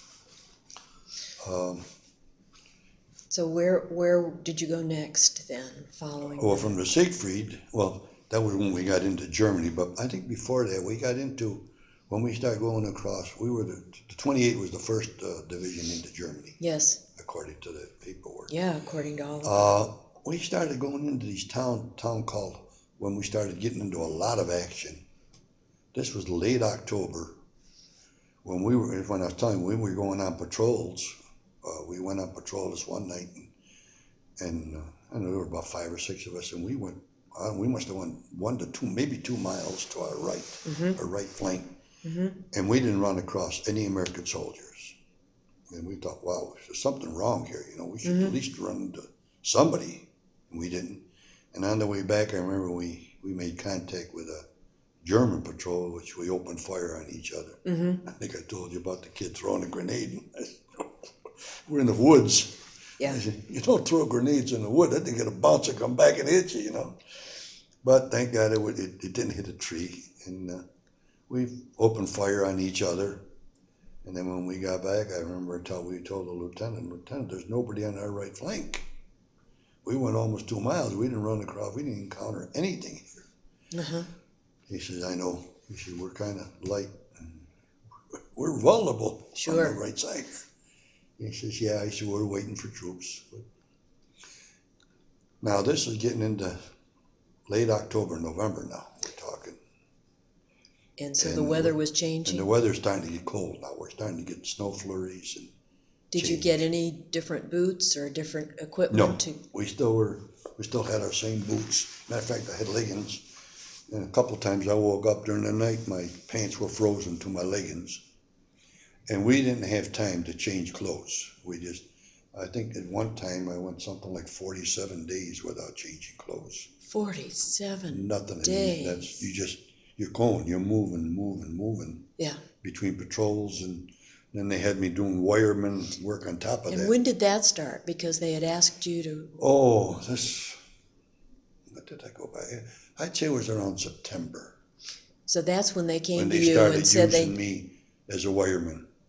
Um, So where where did you go next then, following? well, that? from the Siegfried, well, that was when we got into Germany. But I think before that, we got into when we started going across. We were the, the twenty-eight was the first uh, division into Germany, Yes. according to the paperwork. Yeah, according to all of Uh, we started going into these town town called when we started getting into a lot of action. This was late October when we were when I was telling you we were going on patrols. Uh, we went on patrol this one night, and, and uh, I know there were about five or six of us, and we went. Uh, we must have went one to two, maybe two miles to our right, Mm-hmm. our right flank, Mm-hmm. and we didn't run across any American soldiers. And we thought, wow, there's something wrong here. You know, we should Mm-hmm. at least run into somebody. And we didn't. And on the way back, I remember we, we made contact with a German patrol, which we opened fire on each other. Mm-hmm. I think I told you about the kid throwing a grenade. We're in the woods. Yeah. I said, you don't throw grenades in the wood. That thing gonna bounce and come back and hit you, you know. But thank God it, would, it, it didn't hit a tree. And uh, we opened fire on each other. And then when we got back, I remember until we told the lieutenant, Lieutenant, there's nobody on our right flank. We went almost two miles. We didn't run across. We didn't encounter anything here. Uh-huh. He says, I know. He said, we're kind of light. We're vulnerable Sure. on the right side. He says, yeah. He said, we're waiting for troops. But now this is getting into late October, November now. We're talking. And so And the weather we- was And changing. the weather's starting to get cold now. We're starting to get snow flurries. And Did you change. get any different boots or different equipment no, to? we still were. We still had our same boots. Matter of fact, I had leggings. And a couple of times I woke up during the night, my pants were frozen to my leggings. And we didn't have time to change clothes. We just, I think at one time I went something like forty-seven days without changing clothes. Forty-seven. Nothing. Days. That's, you just, you're going, you're moving, moving, moving Yeah. between patrols. And then they had me doing wireman work on top of And that. when did that start? Because they had asked you to. Oh, this, what did I go by? I'd say it was around September So that's when they came when to they you started and said using they. me as a wireman.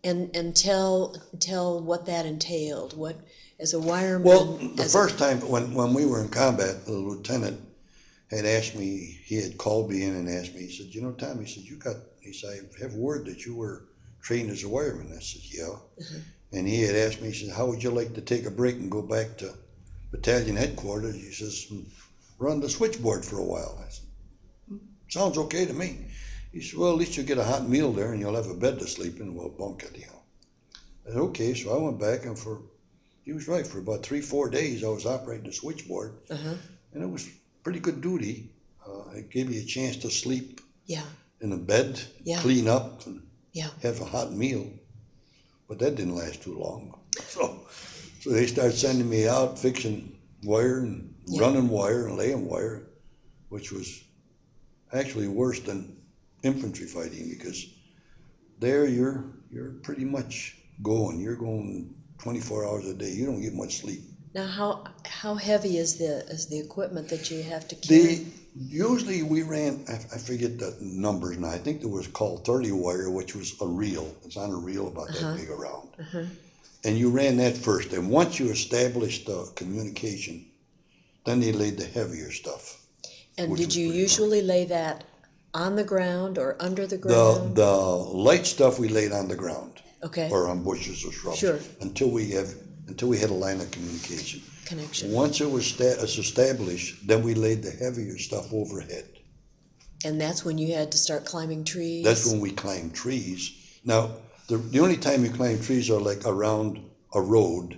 And and tell tell what that entailed. What as a wireman. Well, the as first time when, when we were in combat, the lieutenant had asked me, he had called me in and asked me, he said, you know, Tom, he said, you got, he said, I have word that you were trained as a wireman. I said, yeah. Uh-huh. And he had asked me, he said, how would you like to take a break and go back to battalion headquarters? He says, run the switchboard for a while. I said, sounds okay to me. He said, well, at least you'll get a hot meal there and you'll have a bed to sleep in. We'll bunk it, you know. I said, okay, so I went back, and for, he was right, for about three, four days I was operating the switchboard. Uh-huh. And it was pretty good duty. Uh, it gave me a chance to sleep Yeah. in a bed, Yeah. clean up, and Yeah. have a hot meal. But that didn't last too long. So, so they started sending me out fixing wire and Yeah. running wire and laying wire, which was actually worse than infantry fighting, because there you're you're pretty much going. You're going twenty-four hours a day. You don't get much sleep. Now, how how heavy is the is the equipment that you have to carry? The usually we ran. I, I forget the numbers now. I think there was called thirty wire, which was a reel. It's on a reel about Uh-huh. that big around. Uh-huh. And you ran that first. And once you established the communication, then they laid the heavier stuff. And which did was you pretty usually lay that on the ground or under the The ground? the light stuff we laid on the ground Okay. or on bushes or shrubs. Sure. Until we have until we had a line of communication. Connection. Once it was sta- it's established, then we laid the heavier stuff overhead. And that's when you had to start climbing trees? That's when we climbed trees. Now, the, the only time you climb trees are like around a road.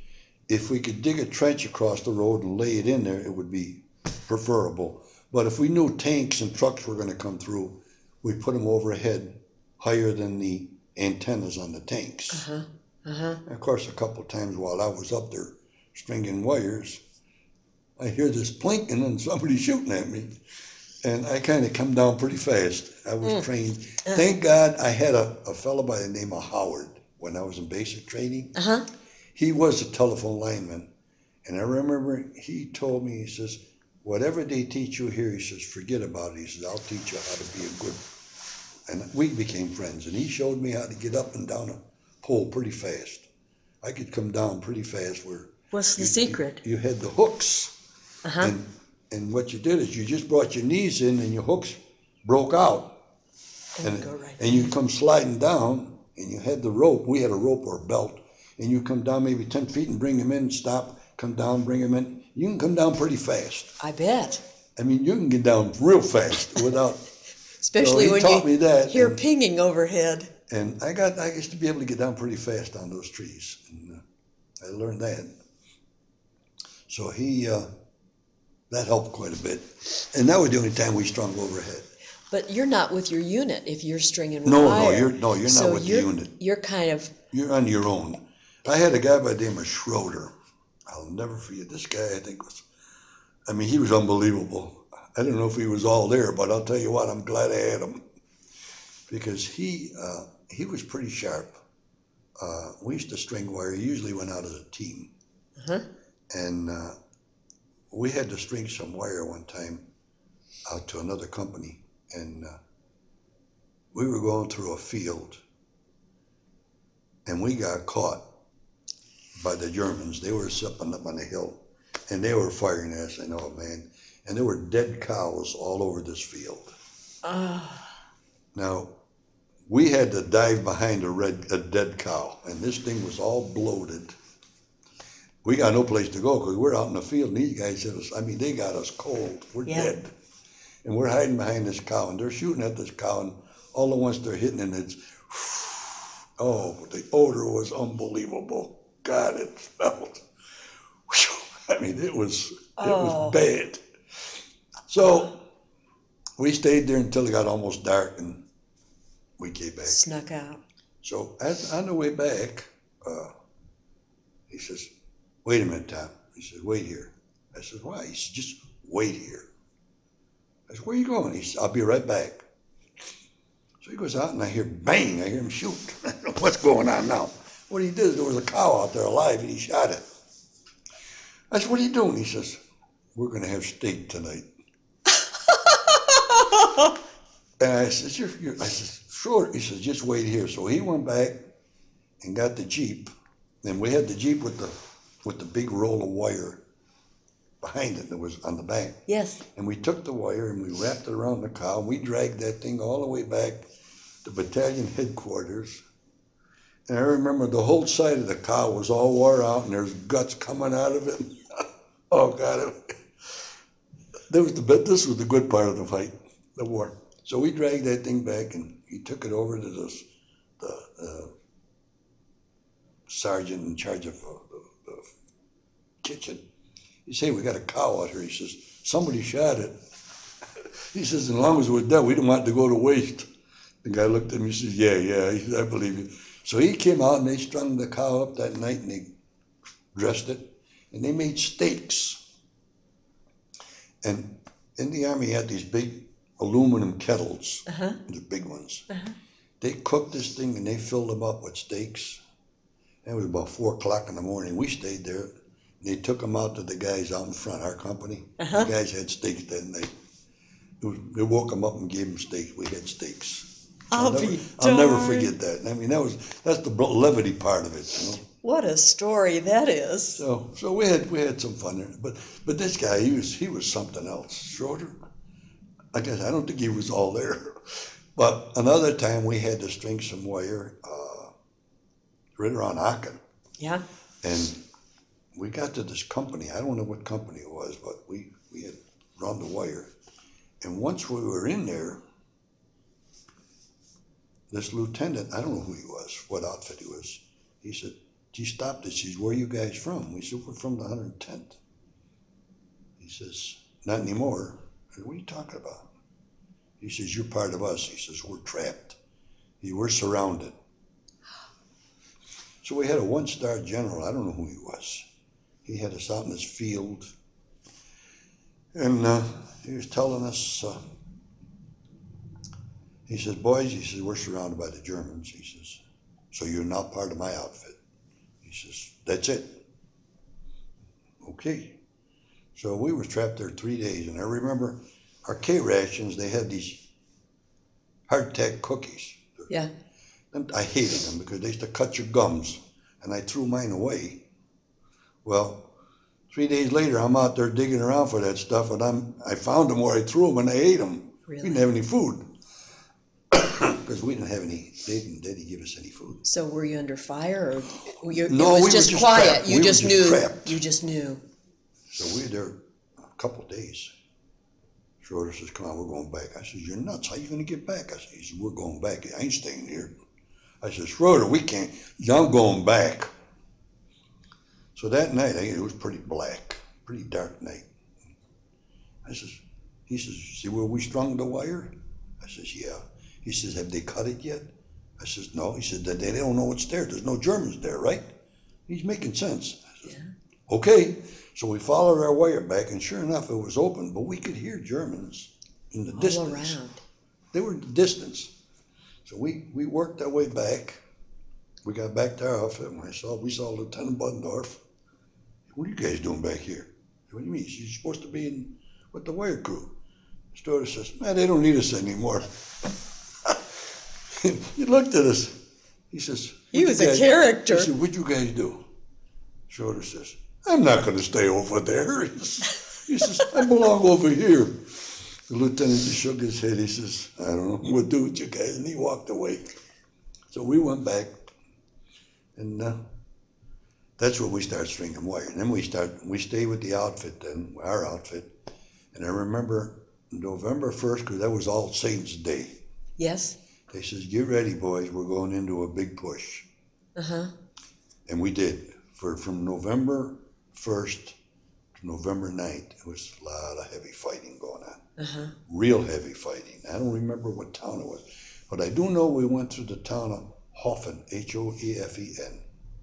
If we could dig a trench across the road and lay it in there, it would be preferable. But if we knew tanks and trucks were going to come through, we put them overhead higher than the antennas on the tanks. Uh-huh. Uh-huh. And of course, a couple of times while I was up there stringing wires, I hear this plinking and somebody's shooting at me. And I kind of come down pretty fast. I was Mm. trained. Thank God I had a, a fellow by the name of Howard when I was in basic training. Uh-huh. He was a telephone lineman. And I remember he told me, he says, whatever they teach you here, he says, forget about it. He says, I'll teach you how to be a good. And we became friends. And he showed me how to get up and down a pole pretty fast. I could come down pretty fast where. What's the you, secret? You, you had the hooks. Uh-huh. And, and what you did is you just brought your knees in and your hooks broke out. And And, you go right and you come sliding down and you had the rope. We had a rope or a belt. And you come down maybe ten feet and bring them in, stop, come down, bring them in. You can come down pretty fast. I bet. I mean, you can get down real fast without. Especially So he when taught you me that, hear and- pinging overhead. And I got, I used to be able to get down pretty fast on those trees. And uh, I learned that. So he, uh, that helped quite a bit. And that was the only time we strung overhead. But you're not with your unit if you're stringing No, no, wire. you're- no, you're not So with the you're- unit. You're kind of, You're on your own. I had a guy by the name of Schroeder. I'll never forget this guy. I think was, I mean, he was unbelievable. I don't know if he was all there, but I'll tell you what, I'm glad I had him because he uh, he was pretty sharp. Uh, we used to string wire. He usually went out as a team, uh-huh. and uh, we had to string some wire one time out to another company, and uh, we were going through a field. And we got caught by the Germans. They were sitting up on the hill, and they were firing at us. I know, man. And there were dead cows all over this field. Ah. Now, we had to dive behind a red, a dead cow, and this thing was all bloated. We got no place to go because we're out in the field, and these guys hit us. I mean, they got us cold. We're Yeah. dead, and we're hiding behind this cow, and they're shooting at this cow, and all at once they're hitting, and it's. Oh, the odor was unbelievable. God, it smelled. Whew. I mean, it was it Oh. was bad. So we stayed there until it got almost dark, and we came back. Snuck out. So as, on the way back, uh, he says, "Wait a minute, Tom." He says, "Wait here." I said, "Why?" He says, "Just wait here." I said, "Where are you going?" He said, "I'll be right back." So he goes out, and I hear bang. I hear him shoot. I don't know what's going on now. What he did is there was a cow out there alive, and he shot it. I said, "What are you doing?" He says, "We're going to have steak tonight." And I said, you're, you're, I said, "Sure." He says, "Just wait here." So he went back, and got the Jeep. And we had the Jeep with the with the big roll of wire behind it that was on the back. Yes. And we took the wire and we wrapped it around the cow. And we dragged that thing all the way back to battalion headquarters. And I remember the whole side of the cow was all wore out and there's guts coming out of it. Oh God. It, that was the this was the good part of the fight, the war. So we dragged that thing back and he took it over to the, the uh, sergeant in charge of uh, the, the kitchen. He said, hey, we got a cow out here. He says, somebody shot it. He says, as long as we're dead, we don't want it to go to waste. The guy looked at him, he says, yeah, yeah, he said, I believe you. So he came out and they strung the cow up that night and they dressed it and they made steaks. And in the Army, you had these big aluminum kettles, uh-huh. the big ones. Uh-huh. They cooked this thing and they filled them up with steaks. And it was about four o'clock in the morning. We stayed there. They took them out to the guys out in front, our company. Uh-huh. The guys had steaks that night. Was, they woke them up and gave them steaks. We had steaks. I'll, I'll, never, be I'll never forget that. I mean, that was that's the levity part of it, you know. What a story that is. So, so we had we had some fun there. But but this guy, he was he was something else. Schroeder, I guess I don't think he was all there. But another time we had to string some wire uh, right around Aachen. Yeah. And we got to this company. I don't know what company it was, but we, we had run the wire. And once we were in there, this lieutenant, I don't know who he was, what outfit he was, he said, he stopped us. He says, where are you guys from? We said, we're from the one hundred tenth. He says, not anymore. I said, what are you talking about? He says, you're part of us. He says, we're trapped. He, we're surrounded. So we had a one-star general. I don't know who he was. He had us out in this field. And uh, he was telling us, uh, he says, boys, he says, we're surrounded by the Germans. He says, so you're not part of my outfit. He says, that's it. Okay. So we were trapped there three days. And I remember our K rations, they had these hardtack cookies. Yeah. And I hated them because they used to cut your gums. And I threw mine away. Well, three days later, I'm out there digging around for that stuff, and I'm I found them where I threw them, and I ate them. Really? We didn't have any food because we didn't have any. They didn't, they didn't give us any food. So were you under fire, or you, no, it was we just, were just quiet? trapped. You we just were knew. Just trapped. You just knew. So we were there a couple of days. Schroeder says, "Come on, we're going back." I said, "You're nuts. How you going to get back?" I said, "He said, we're going back. I ain't staying here." I said, "Schroeder, we can't. I'm going back." So that night, I, it was pretty black, pretty dark night. I says, he says, see where we strung the wire? I says, yeah. He says, have they cut it yet? I says, no. He said, they don't know what's there. There's no Germans there, right? He's making sense. I says, yeah. Okay. So we followed our wire back, and sure enough, it was open, but we could hear Germans in the all distance. Around. They were in the distance. So we, we worked our way back. We got back to our outfit, and I saw, we saw Lieutenant Buddendorf. What are you guys doing back here? What do you mean? You're supposed to be in with the wire crew. Schroeder says, man, they don't need us anymore. He looked at us. He says, he was guys, a character. He said, what'd you guys do? Schroeder says, I'm not going to stay over there. He says, I belong over here. The lieutenant just shook his head. He says, I don't know what to do with you guys. And he walked away. So we went back. And uh, that's where we started stringing wire. And then we start, we stayed with the outfit then, our outfit. And I remember November first, because that was All Saints' Day. Yes. They says, get ready, boys. We're going into a big push. Uh-huh. And we did. For from November first to November ninth, it was a lot of heavy fighting going on. Uh-huh. Real heavy fighting. I don't remember what town it was. But I do know we went through the town of Hofen, H O E F E N.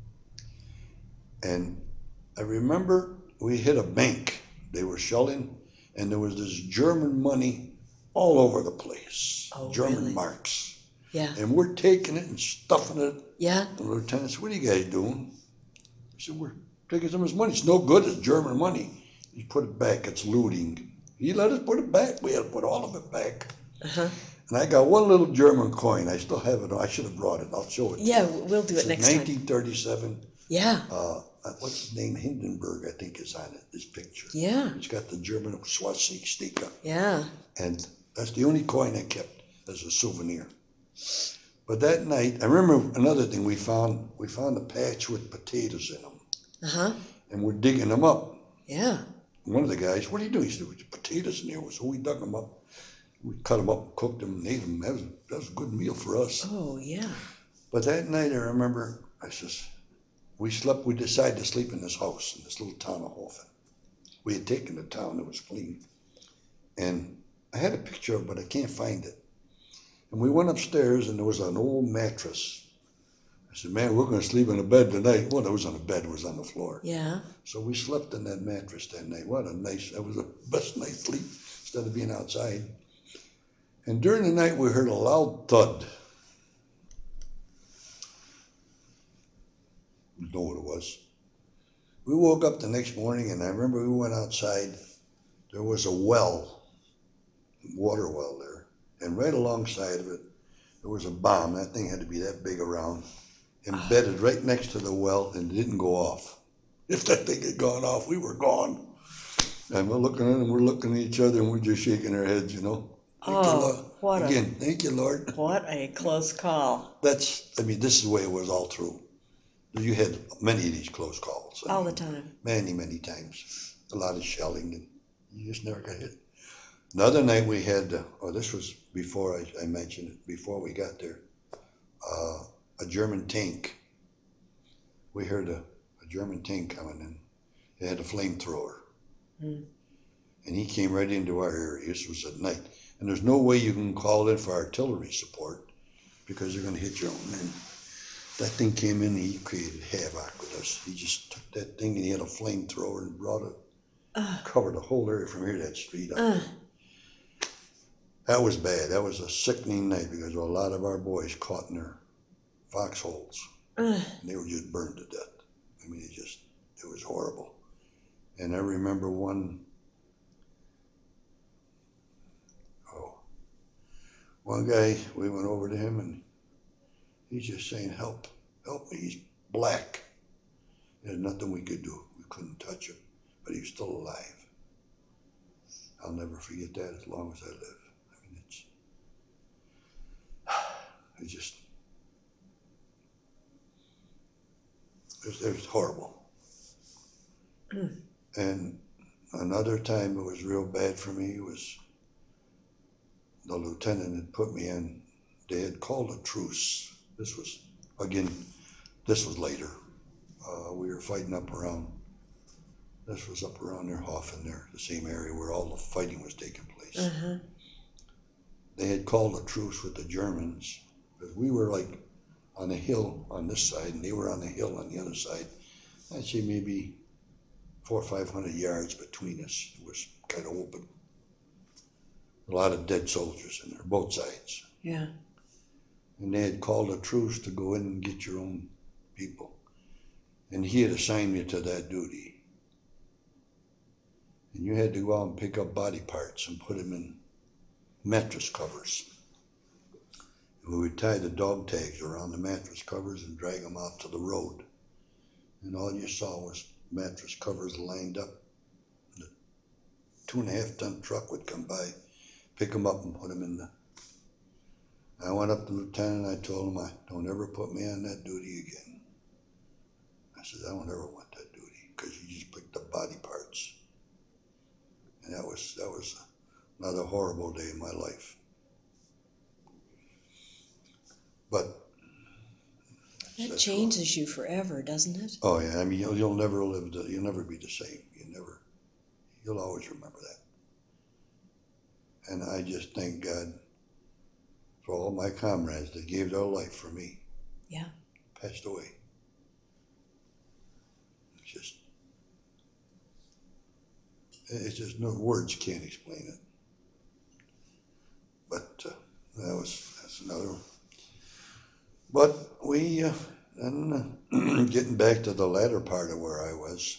And I remember we hit a bank. They were shelling, and there was this German money all over the place. Oh, German really? marks. Yeah. And we're taking it and stuffing it. Yeah. The lieutenant said, what are you guys doing? I said, we're taking some of his money. It's no good. It's German money. He put it back. It's looting. He let us put it back. We had to put all of it back. Uh-huh. And I got one little German coin. I still have it. I should have brought it. I'll show it. Yeah, to you. we'll do it It's next time. nineteen thirty-seven. Yeah. Uh, what's his name? Hindenburg, I think, is on it. This picture. Yeah. It's got the German swastika. Yeah. And that's the only coin I kept as a souvenir. But that night, I remember another thing we found. We found a patch with potatoes in them. Uh huh. And we're digging them up. Yeah. One of the guys, what are you doing? He said, "There's potatoes in here." So we dug them up. We cut them up, cooked them, and ate them. That was, that was a good meal for us. Oh, yeah. But that night, I remember, I says, we slept, we decided to sleep in this house, in this little town of Hofen. We had taken the town, it was clean. And I had a picture of it, but I can't find it. And we went upstairs, and there was an old mattress. I said, man, we're going to sleep in a bed tonight. Well, it was on a bed, it was on the floor. Yeah. So we slept in that mattress that night. What a nice, that was the best night's sleep, instead of being outside. And during the night, we heard a loud thud. You know what it was. We woke up the next morning, and I remember we went outside. There was a well, water well there, and right alongside of it, there was a bomb. That thing had to be that big around, embedded right next to the well, and it didn't go off. If that thing had gone off, we were gone. And we're looking at it, and we're looking at each other, and we're just shaking our heads, you know. Thank Oh, you, Lord. what a- Again, thank you, Lord. What a close call. That's, I mean, this is the way it was all through. You had many of these close calls. I All mean, the time. Many, many times. A lot of shelling, and you just never got hit. Another night we had, uh, oh, this was before I, I mentioned it, before we got there, uh, a German tank. We heard a, a German tank coming in. It had a flamethrower. Hmm. And he came right into our area. This was at night. And there's no way you can call in for artillery support because they're going to hit your own men. That thing came in and he created havoc with us. He just took that thing and he had a flamethrower and brought it, uh, covered the whole area from here to that street up. Uh, That was bad. That was a sickening night because there were a lot of our boys caught in their foxholes. uh, And they were just burned to death. I mean, it just, it was horrible. And I remember one, oh, one guy, we went over to him and he's just saying, help, help me. He's black. There's nothing we could do. We couldn't touch him, but he was still alive. I'll never forget that as long as I live. I mean, it's, it's just, it was, it was horrible. And another time it was real bad for me was the lieutenant had put me in, they had called a truce. This was, again, this was later. Uh, we were fighting up around, this was up around near Hofen there, the same area where all the fighting was taking place. uh-huh. They had called a truce with the Germans, because we were like on a hill on this side, and they were on the hill on the other side. I'd say maybe four or five hundred yards between us. It was kind of open. A lot of dead soldiers in there, both sides. Yeah. And they had called a truce to go in and get your own people. And he had assigned me to that duty. And you had to go out and pick up body parts and put them in mattress covers. And we would tie the dog tags around the mattress covers and drag them out to the road. And all you saw was mattress covers lined up. The two and a half ton truck would come by, pick them up and put them in the. I went up to the lieutenant and I told him, I don't ever put me on that duty again. I said, I don't ever want that duty because you just picked up body parts. And that was, that was another horrible day in my life. But That changes you forever, doesn't it? oh yeah, I mean, you'll, you'll never live, the, you'll never be the same. You never, you'll always remember that. And I just thank God for all my comrades that gave their life for me. Yeah. Passed away. It's just, it's just no words can't explain it. But uh, that was, that's another one. But we, uh, then uh, getting back to the latter part of where I was,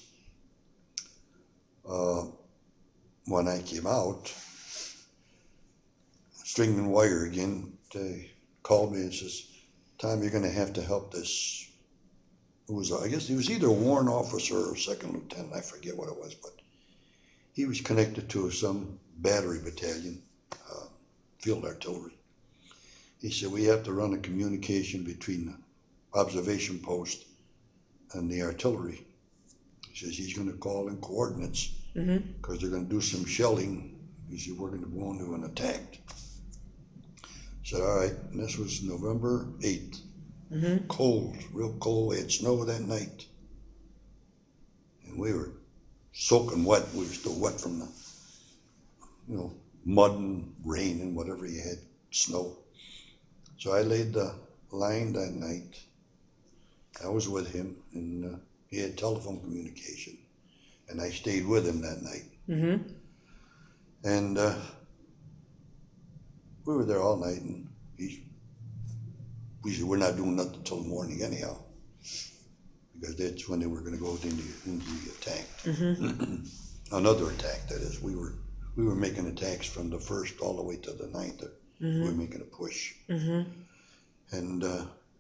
uh, when I came out, string and wire again. They called me and says, Tom, you're gonna have to help this. It was, I guess he was either a warrant officer or second lieutenant, I forget what it was, but he was connected to some battery battalion, uh, field artillery. He said, we have to run a communication between the observation post and the artillery. He says he's gonna call in coordinates because mm-hmm. they're gonna do some shelling. He said, we're gonna go into an attack. I said, all right, and this was November eighth. Mm-hmm. Cold, real cold. We had snow that night. And we were soaking wet. We were still wet from the, you know, mud and rain and whatever you had, snow. So I laid the line that night. I was with him, and uh, he had telephone communication. And I stayed with him that night. Mm-hmm. And uh, we were there all night, and he, we said, we're not doing nothing till the morning anyhow, because that's when they were going to go into, into the attack. Mm-hmm. Another attack, that is. We were we were making attacks from the first all the way to the ninth. Mm-hmm. We were making a push. Mm-hmm. And uh,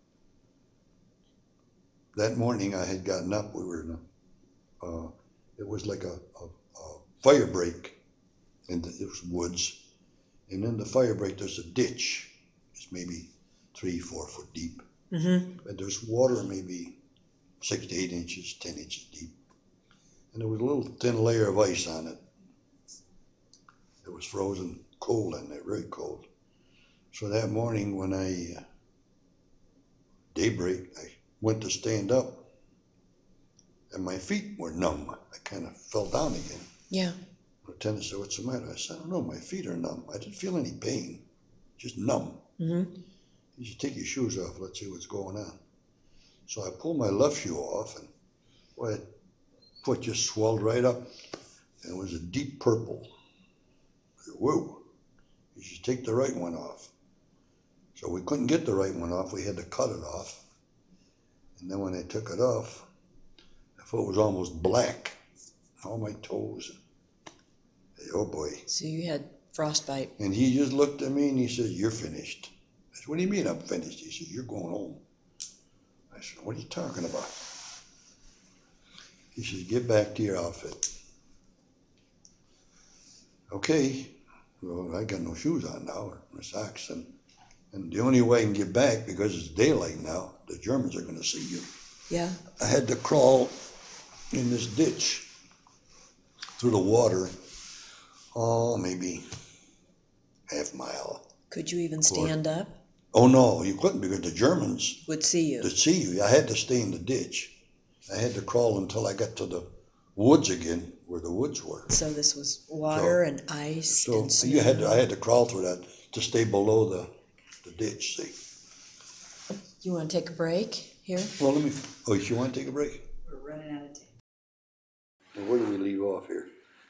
that morning I had gotten up. We were in a, uh, it was like a, a, a fire break in the it was woods. And in the fire break, there's a ditch. It's maybe three, four foot deep. Mm-hmm. And there's water maybe six to eight inches, ten inches deep. And there was a little thin layer of ice on it. It was frozen cold in there, very cold. So that morning when I, uh, daybreak, I went to stand up and my feet were numb. I kind of fell down again. Yeah. The lieutenant said, what's the matter? I said, I don't know, my feet are numb. I didn't feel any pain, just numb. Mm-hmm. He said, take your shoes off, let's see what's going on. So I pulled my left shoe off, and my foot just swelled right up, and it was a deep purple. I said, whoa, you should take the right one off. So we couldn't get the right one off, we had to cut it off. And then when I took it off, the foot was almost black, all my toes. I said, oh boy. So you had frostbite. And he just looked at me and he said, you're finished. I said, what do you mean I'm finished? He said, you're going home. I said, what are you talking about? He says, get back to your outfit. Okay, well, I got no shoes on now, or my socks, and, and the only way I can get back, because it's daylight now, the Germans are going to see you. Yeah. I had to crawl in this ditch through the water, oh, maybe half mile. Could you even stand up? Oh no, you couldn't, because the Germans would see you. Would see you. I had to stay in the ditch. I had to crawl until I got to the woods again, where the woods were. So this was water so, and ice so and snow. You had to, I had to crawl through that to stay below the, the ditch, see. Do you want to take a break here? Well, let me, oh, you want to take a break? We're running out of time. Well, where do we leave off here?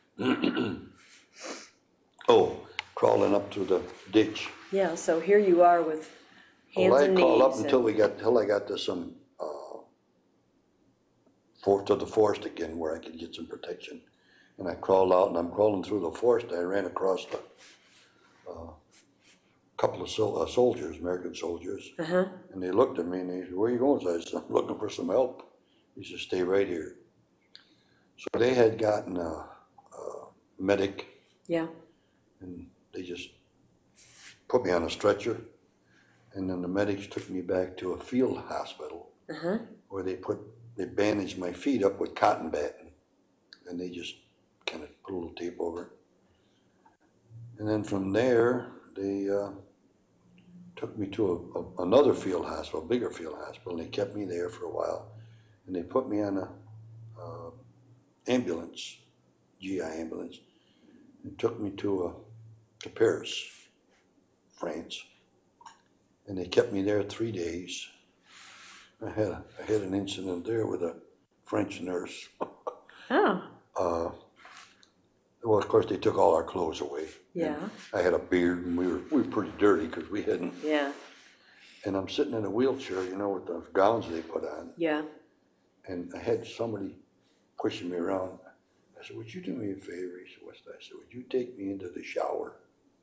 Oh, crawling up through the ditch. Yeah, so here you are with hands well, and knees. I crawled up until we got, until I got to some, uh, for, to the forest again, where I could get some protection. And I crawled out, and I'm crawling through the forest. I ran across a uh, couple of sol- uh, soldiers, American soldiers. Uh-huh. And they looked at me and they said, where are you going? So I said, I'm looking for some help. He said, stay right here. So they had gotten a, a medic. Yeah. And they just put me on a stretcher, and then the medics took me back to a field hospital uh-huh. where they put they bandaged my feet up with cotton batting, and they just kind of put a little tape over it. And then from there, they uh, took me to a, a, another field hospital, a bigger field hospital, and they kept me there for a while, and they put me on a uh, ambulance, G I ambulance, and took me to a to Paris, France, and they kept me there three days. I had a, I had an incident there with a French nurse. Oh. Uh, well, of course, they took all our clothes away. Yeah. I had a beard, and we were we were pretty dirty because we hadn't. Yeah. And I'm sitting in a wheelchair, you know, with those gowns they put on. Yeah. And I had somebody pushing me around. I said, would you do me a favor? He said, what's that? I said, would you take me into the shower?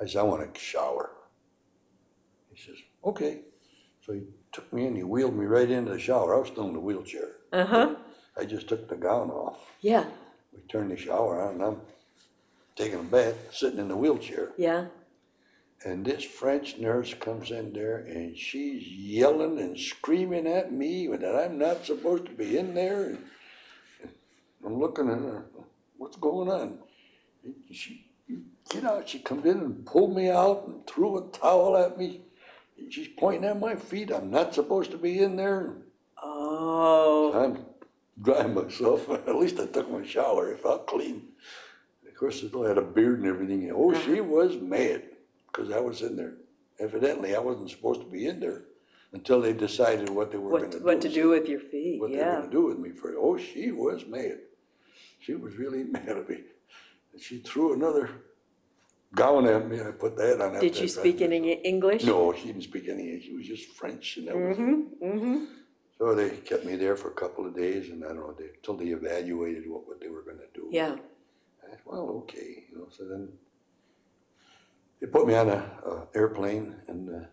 I said, I want a shower. He says, okay. So he took me in, he wheeled me right into the shower. I was still in the wheelchair. Uh-huh. I just took the gown off. Yeah, We turned the shower on, and I'm taking a bath, sitting in the wheelchair. yeah. And this French nurse comes in there, and she's yelling and screaming at me that I'm not supposed to be in there. And I'm looking at her, what's going on? And she, you know, she comes in and pulled me out and threw a towel at me. And she's pointing at my feet. I'm not supposed to be in there. Oh, I'm drying myself. At least I took my shower. It felt clean. Of course, I still had a beard and everything. Oh, she was mad because I was in there. Evidently, I wasn't supposed to be in there until they decided what they were going what, to do. what to do with your feet, What they were yeah. going to do with me for. Oh, she was mad. She was really mad at me. And she threw another gown at me. I put that on. Did she speak in Eng- English? No, she didn't speak any English. She was just French, and that was it. Mm-hmm, mm-hmm. So they kept me there for a couple of days, and I don't know, they, until they evaluated what, what they were going to do. Yeah, I said, well, okay, you know. So then they put me on a, a airplane, and the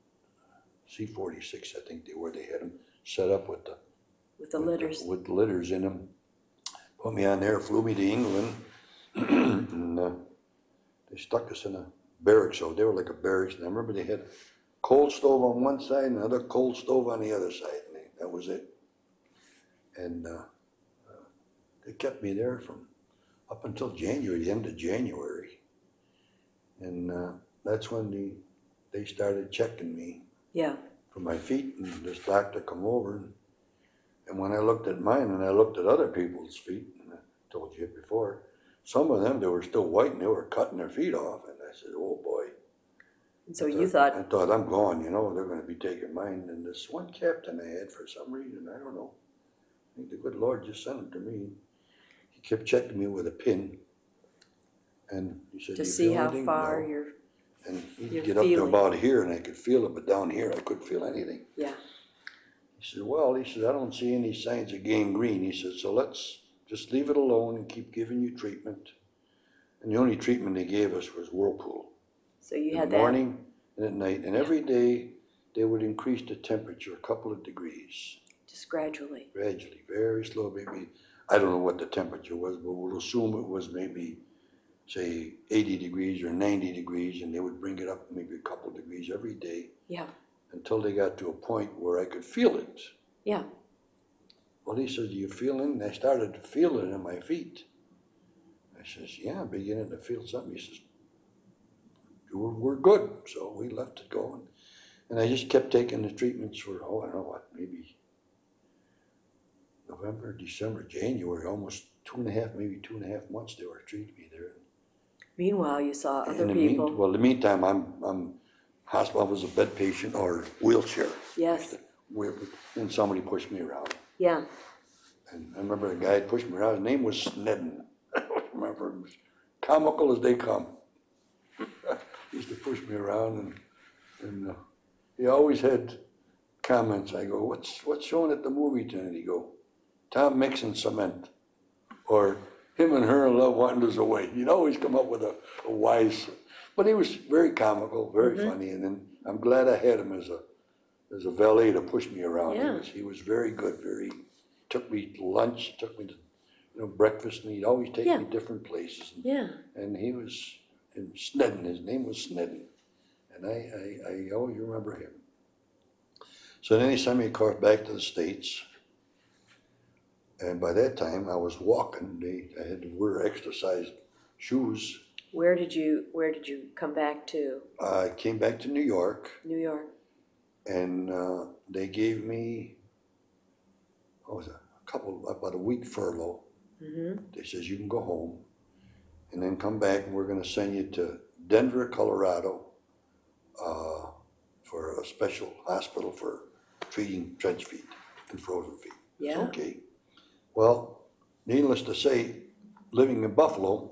C forty-six, I think they were. They had them set up with the with the with litters. the, with litters in them. Put me on there, flew me to England, and uh, they stuck us in a barracks. So they were like a barracks, and I remember they had a cold stove on one side and another cold stove on the other side. And they, that was it. And uh, uh, they kept me there from up until January, the end of January. And uh, that's when the, they started checking me Yeah, for my feet, and this doctor come over, and, and when I looked at mine and I looked at other people's feet, and I told you before, some of them, they were still white and they were cutting their feet off, and I said, oh boy. and so I you thought, I thought, I'm gone, you know, they're gonna be taking mine. And this one captain I had, for some reason, I don't know, I think the good Lord just sent him to me. He kept checking me with a pin, and he said, to "Do you see feel how anything?" far No. you're, And he'd you're get up to feeling. about here, and I could feel it, but down here, I couldn't feel anything. yeah, He said, well, he said, I don't see any signs of gangrene. He said, so let's just leave it alone and keep giving you treatment. And the only treatment they gave us was Whirlpool. so you In had the that, morning and at night. And every day, they would increase the temperature a couple of degrees, just gradually. gradually, very slow. Maybe, I don't know what the temperature was, but we'll assume it was maybe, say, eighty degrees or ninety degrees, and they would bring it up maybe a couple of degrees every day Yeah, until they got to a point where I could feel it. yeah, Well, he says, do you feel it? And I started to feel it in my feet. I says, yeah, I'm beginning to feel something. He says, we're, we're good. So we left it going. And I just kept taking the treatments for, oh, I don't know what, maybe November, December, January, almost two and a half, maybe two and a half months they were treating me there. meanwhaile, you saw other in the people. Mean, well, in the meantime, I'm, I'm hospital, I was a bed patient or wheelchair. Yes, Where, and somebody pushed me around. yeah, And I remember a guy pushed me around. His name was Snedden. I remember him. Comical as they come. He used to push me around, and and uh, he always had comments. I go, what's what's showing at the movie tonight? He go, Tom mixing cement, or him and her in love wanders away. He'd always come up with a, a wise, but he was very comical, very Mhm. funny. And then I'm glad I had him as a as a valet to push me around. Yeah. He was he was very good. Very took me to lunch, took me to you know breakfast, and he'd always take Yeah. me different places. And, yeah, and he was and Snedden. His name was Snedden, and I, I I always remember him. So then he sent me, of course, back to the States. And by that time, I was walking. They, I had to wear exercise shoes. where did you, where did you come back to? I came back to New York, New York? and uh, they gave me, what was it, a couple, about a week furlough. Mm-hmm, They says, you can go home, and then come back, and we're gonna send you to Denver, Colorado, uh, for a special hospital for treating trench feet and frozen feet. It's yeah, okay. Well, needless to say, living in Buffalo,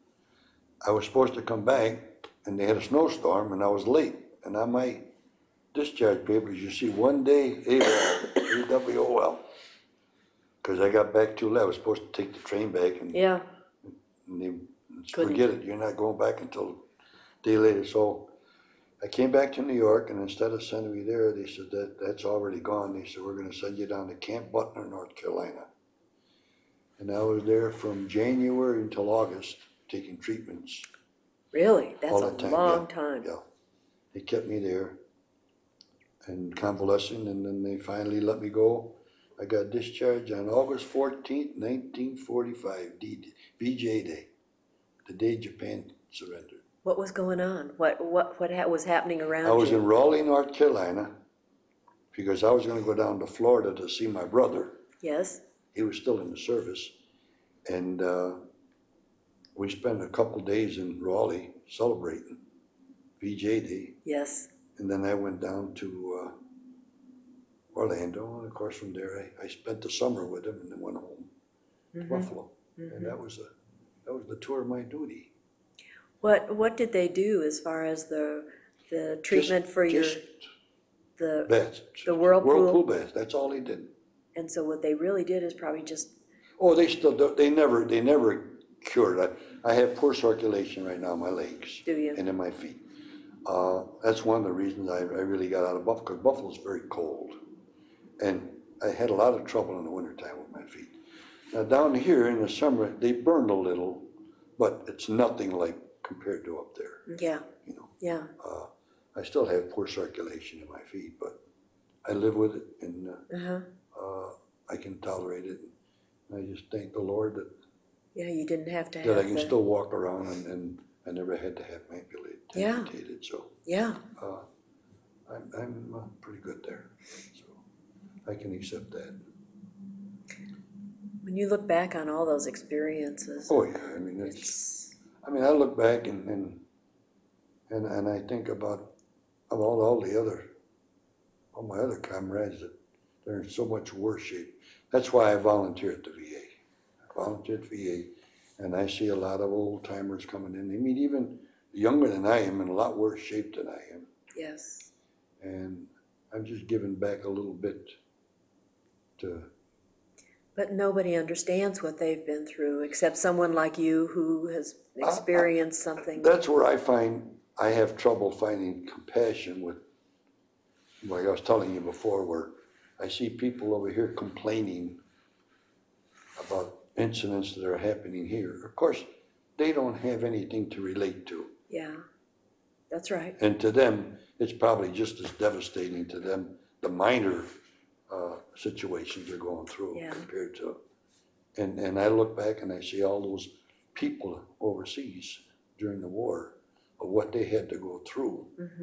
I was supposed to come back, and they had a snowstorm, and I was late. And on my discharge papers, you see one day A W O L, A W O L, because I got back too late. I was supposed to take the train back, and, yeah, and they Couldn't. forget it. You're not going back until day later. So I came back to New York, and instead of sending me there, they said that that's already gone. They said, we're going to send you down to Camp Butler, North Carolina. And I was there from January until August, taking treatments. Really? That's All a the time, long yeah, time. Yeah. They kept me there and convalescing, and then they finally let me go. I got discharged on August fourteenth, nineteen forty-five, D- V J Day, the day Japan surrendered. What was going on? What what what ha- was happening around I was you? in Raleigh, North Carolina, because I was going to go down to Florida to see my brother. Yes. He was still in the service, and uh, we spent a couple days in Raleigh celebrating V J Day, Yes. and then I went down to uh, Orlando, and of course from there I, I spent the summer with him, and then went home to Mhm. Buffalo, and that was a that was the tour of my duty. What what did they do as far as the the treatment Just- for your just the baths, the whirlpool? whirlpool baths. That's all they did. and so what they really did is probably just Oh, they still do, they never they never cured. I I have poor circulation right now in my legs do you? and in my feet. Uh, that's one of the reasons I, I really got out of Buffalo, because Buffalo's very cold, and I had a lot of trouble in the wintertime with my feet. Now down here in the summer they burned a little, but it's nothing like compared to up there. Yeah. You know, Yeah. uh, I still have poor circulation in my feet, but I live with it, and uh, Uh-huh. uh, I can tolerate it. And I just thank the Lord that, Yeah, you didn't have to have that I can the, still walk around, and, and I never had to have my amputated. Yeah. amputated so Yeah. uh, I'm, I'm uh, pretty good there. So I can accept that. When you look back on all those experiences, Oh yeah, I mean it's. it's I mean I look back and and and, and I think about of all all the other all my other comrades that they're in so much worse shape. That's why I volunteer at the V A. I volunteer at the V A, and I see a lot of old timers coming in. I mean even younger than I am, in a lot worse shape than I am, yes. and I'm just giving back a little bit to. But nobody understands what they've been through except someone like you who has experienced something. That's where I find I have trouble finding compassion with, like I was telling you before, where I see people over here complaining about incidents that are happening here. Of course, they don't have anything to relate to. Yeah, that's right. And to them, it's probably just as devastating to them, the minor uh, situations they're going through Yeah. compared to. And, and I look back and I see all those people overseas during the war of what they had to go through. Mm-hmm.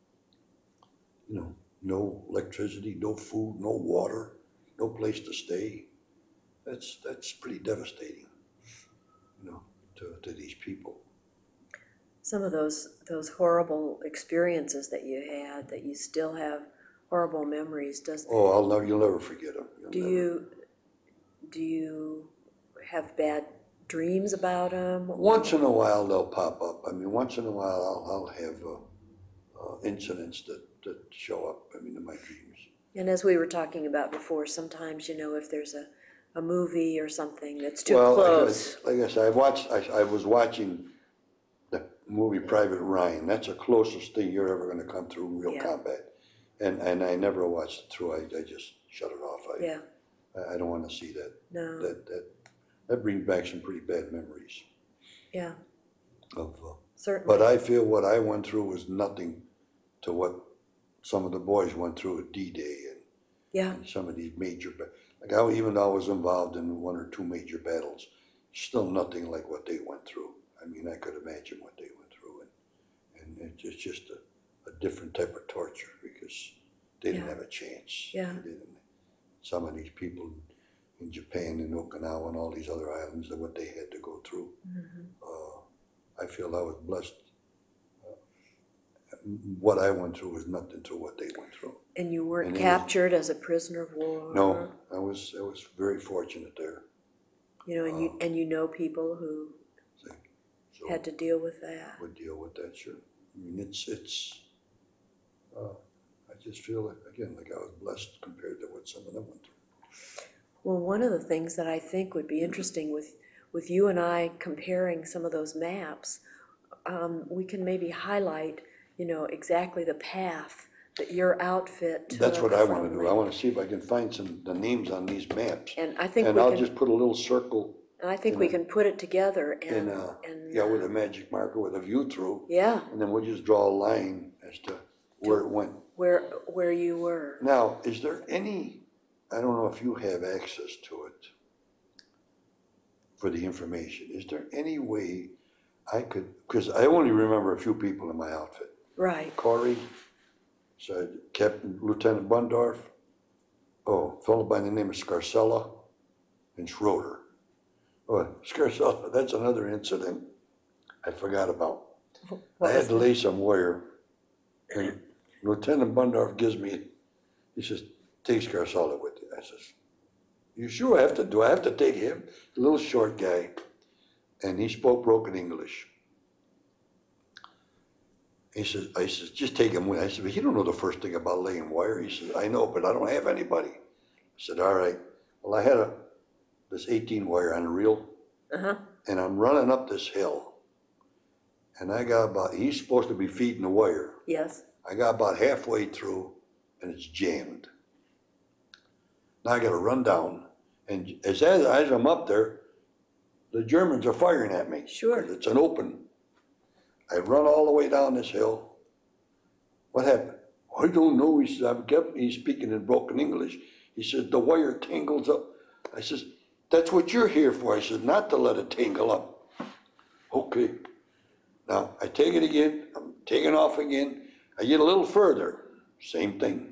You know, no electricity, no food, no water, no place to stay. That's that's pretty devastating, you know, to, to these people. Some of those those horrible experiences that you had, that you still have horrible memories. Does Oh, I'll never, you'll never forget them. You'll do never. you do you have bad dreams about them? Once in a while they'll pop up. I mean, once in a while I'll, I'll have uh, uh, incidents that, that show up, I mean, in my dreams. And as we were talking about before, sometimes, you know, if there's a, a movie or something that's too Well, like I- close. Like I said, I watched, I, I was watching the movie Private Ryan. That's the closest thing you're ever gonna come through real Yeah. combat. And, and I never watched it through. I, I just shut it off. I, Yeah, I, I don't wanna see that. no, That, that, that brings back some pretty bad memories yeah, of, uh, certainly. but I feel what I went through was nothing to what some of the boys went through at D-Day and, Yeah, and some of these major, ba- like I, even though I was involved in one or two major battles, still nothing like what they went through. I mean, I could imagine what they went through, and, and it's just a, a different type of torture because they didn't Yeah. have a chance. Yeah. They didn't. Some of these people in Japan and Okinawa and all these other islands, and what they had to go through. mhm. Uh, I feel I was blessed. Uh, what I went through was nothing to what they went through. And you weren't And it was- captured as a prisoner of war? No, I was I was very fortunate there. You know, and you, and you know people who So had to deal with that. would deal with that, sure. I mean, it's it's. Uh, I just feel like, again, like I was blessed compared to what some of them went through. Well, one of the things that I think would be interesting with, with you and I comparing some of those maps um, we can maybe highlight, you know, exactly the path that your outfit took. That's what I wanna from do. I wanna see if I can find some, the names on these maps. And I think And we I'll can, just put a little circle and I think in we a- can put it together in and, a, and. yeah, with uh, a magic marker with a view through. Yeah, And then we'll just draw a line as to where it went. where, where you were. Now, is there any, I don't know if you have access to it for the information. Is there any way I could, because I only remember a few people in my outfit. Right, Corey, so Captain Lieutenant Bundorf, oh, a fellow by the name of Scarcella, and Schroeder. Oh, Scarcella, that's another incident I forgot about. I What had was to lay some wire, and Lieutenant Bundorf gives me, he says, take Scarcella with you. I says, you sure I have to, do I have to take him? A little short guy, and he spoke broken English. He says, I says, just take him with. I said, but he don't know the first thing about laying wire. He says, I know, but I don't have anybody. I said, all right. Well, I had a, this eighteen wire on a reel, uh-huh, and I'm running up this hill. And I got about, he's supposed to be feeding the wire. yes, I got about halfway through, and it's jammed. Now I gotta run down, and as, as as I'm up there, the Germans are firing at me. Sure. It's an open. I run all the way down this hill. What happened? I don't know. He says, I'm kept, he's speaking in broken English. He says, the wire tangles up. I says, that's what you're here for. I said, not to let it tangle up. Okay. Now I take it again. I'm taking off again. I get a little further. Same thing.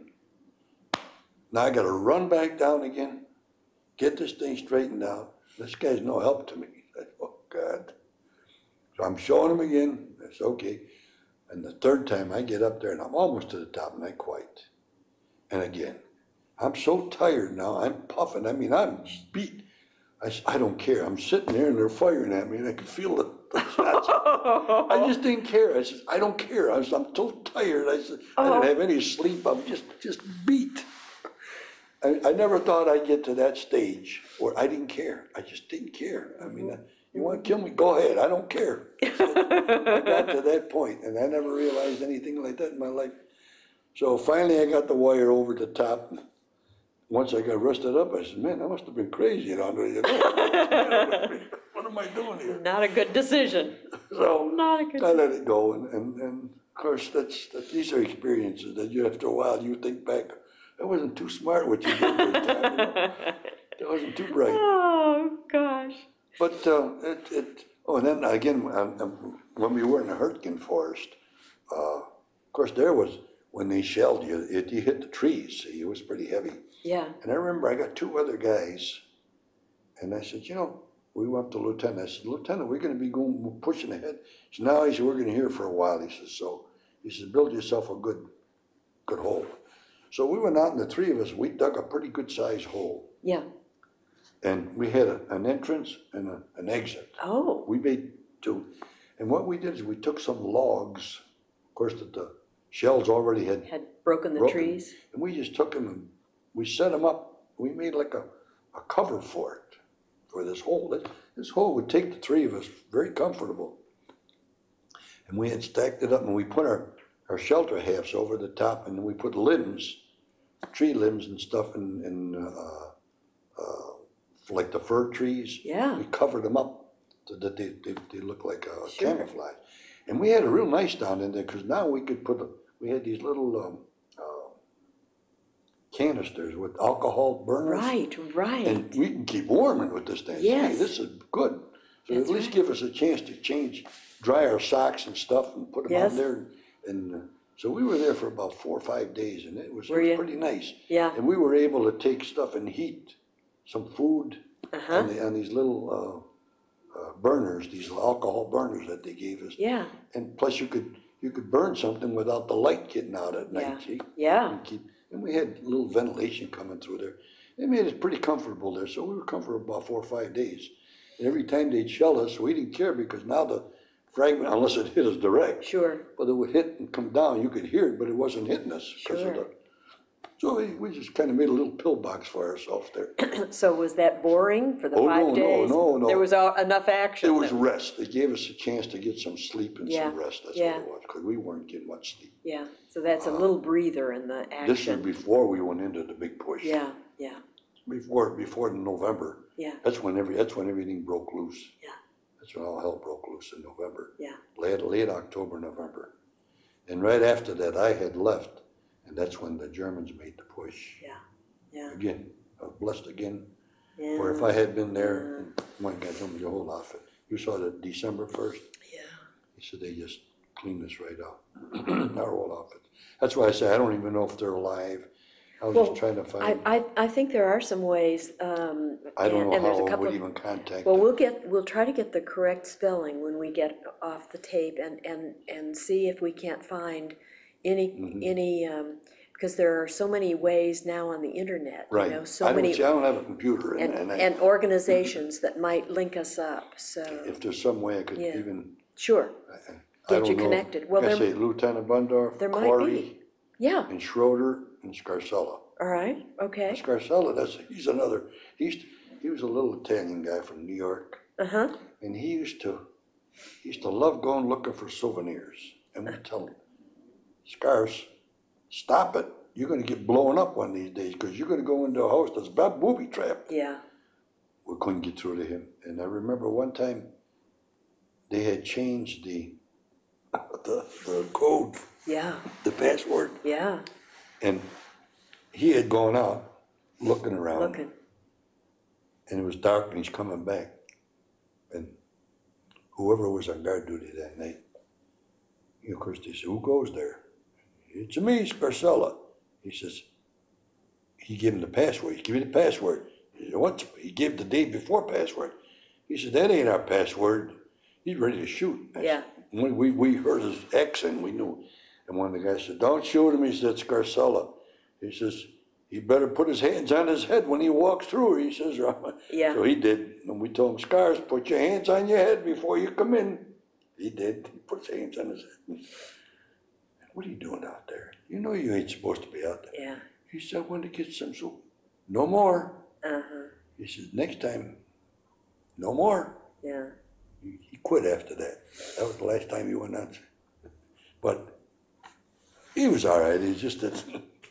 Now I gotta run back down again, get this thing straightened out. This guy's no help to me. I said, oh God. So I'm showing him again. That's okay. And the third time I get up there and I'm almost to the top and I quite. And again, I'm so tired now. I'm puffing. I mean, I'm beat. I said, I don't care. I'm sitting there and they're firing at me and I can feel the, the shots. I just didn't care. I said, I don't care. I was, I'm so tired. I said, I didn't have any sleep. I'm just, just beat. I, I never thought I'd get to that stage where I didn't care. I just didn't care. I mean, you want to kill me? Go ahead. I don't care. So I got to that point, and I never realized anything like that in my life. So finally, I got the wire over the top. Once I got rusted up, I said, "Man, I must have been crazy down there." You know, what am I doing here? not a good decision. So Not a good I let it go, and and, and of course, that's, that, these are experiences that you, after a while, you think back. I wasn't too smart what you did that time. You know? I wasn't too bright. Oh, gosh. But uh, it, it, oh, and then again, um, um, when we were in the Hurtgen forest, uh, of course, there was, when they shelled you, it, you hit the trees, see, it was pretty heavy. Yeah, And I remember I got two other guys, and I said, you know, we went to Lieutenant. I said, Lieutenant, we're going to be going pushing ahead. So now he said, we're going to hear for a while. He says, so, he says, build yourself a good, good hole. So we went out, and the three of us, we dug a pretty good sized hole. yeah. And we had a, an entrance and a, an exit. Oh, We made two. And what we did is we took some logs, of course, that the shells already had had broken the broken, trees. and we just took them and we set them up. We made like a, a cover for it, for this hole. This, this hole would take the three of us very comfortable. And we had stacked it up, and we put our, our shelter halves over the top, and then we put limbs, tree limbs and stuff in, in uh, uh, like the fir trees. Yeah. We covered them up so that they, they, they look like a Sure. camouflage. And we had it real nice down in there, because now we could put, a, we had these little um, uh, canisters with alcohol burners. Right, right. And we can keep warming with this thing. Yes. Hey, this is good. So That's at least right. give us a chance to change, dry our socks and stuff and put them Yes. on there. And uh, so we were there for about four or five days, and it was, it Were was you? pretty nice. Yeah. And we were able to take stuff and heat some food Uh-huh. on, the, on these little uh, uh, burners, these alcohol burners that they gave us. Yeah, And plus, you could you could burn something without the light getting out at night. Yeah. See? yeah. And keep, and we had a little ventilation coming through there. It made it pretty comfortable there, so we were comfortable about four or five days. And every time they'd shell us, we didn't care, because now the fragment, unless it hit us direct, Sure. but it would hit and come down, you could hear it, but it wasn't hitting us because Sure. of the. So we, we just kind of made a little pillbox for ourselves there. So was that boring for the Oh, five no, no, days? no, no. There was a- enough action? It was that- rest. It gave us a chance to get some sleep and some Yeah, rest. That's yeah. what it was, because we weren't getting much sleep. Yeah, so that's a little breather in the This was action. before we went into the big push. Yeah, yeah, Before, before November. yeah, That's when every, that's when everything broke loose. Yeah. That's when all hell broke loose in November. yeah, Late, late October, November. And right after that, I had left, and that's when the Germans made the push. yeah, yeah. Again, I was blessed again. Yeah. Or if I had been there, and one guy told me the whole outfit. You saw the December first? Yeah, He said they just cleaned this right out. Our whole outfit. That's why I say I don't even know if they're alive. I was Well, just trying to I, find, I, I think there are some ways, um, I don't and, know and there's a how I couple would of, even contact well, them. we'll get, we'll try to get the correct spelling when we get off the tape and, and, and see if we can't find any, Mm-hmm. any, um, because there are so many ways now on the internet, you Right. know, I so don't, many, see, I don't have a computer, and, and, and I, and organizations that might link us up, so, if there's some way I could Yeah. even, sure, I, I Get don't you know. connected. Well, Like I there- say Lieutenant Bundorf, there might Corey, be. Yeah, and Schroeder, and Scarcella. all right, okay, Scarcella, that's, he's another, he's, he was a little Italian guy from New York, uh-huh, and he used to, he used to love going looking for souvenirs. And we tell him, Scars, stop it. You're gonna get blown up one of these days, because you're gonna go into a house that's about booby trapped. yeah, We couldn't get through to him. And I remember one time, they had changed the, the, the code, yeah, the password, yeah, and he had gone out looking around. looking, And it was dark, and he's coming back. And whoever was on guard duty that night, you know, of course, they said, who goes there? It's me, Scarcella. He says, he gave him the password. He gave me the password. He said, what? He gave the day before password. He said, that ain't our password. He's ready to shoot. I Yeah. said- When we, we heard his accent, we knew. And one of the guys said, don't shoot him. He said, Scarcella. He says, he better put his hands on his head when he walks through. He says, Yeah. so he did. And we told him, Scars, put your hands on your head before you come in. He did. He put his hands on his head. What are you doing out there? You know you ain't supposed to be out there. yeah, He said, I want to get some soup. No more. uh-huh, He says, next time, no more. yeah, He he quit after that. That was the last time he went out. But he was all right. He just did.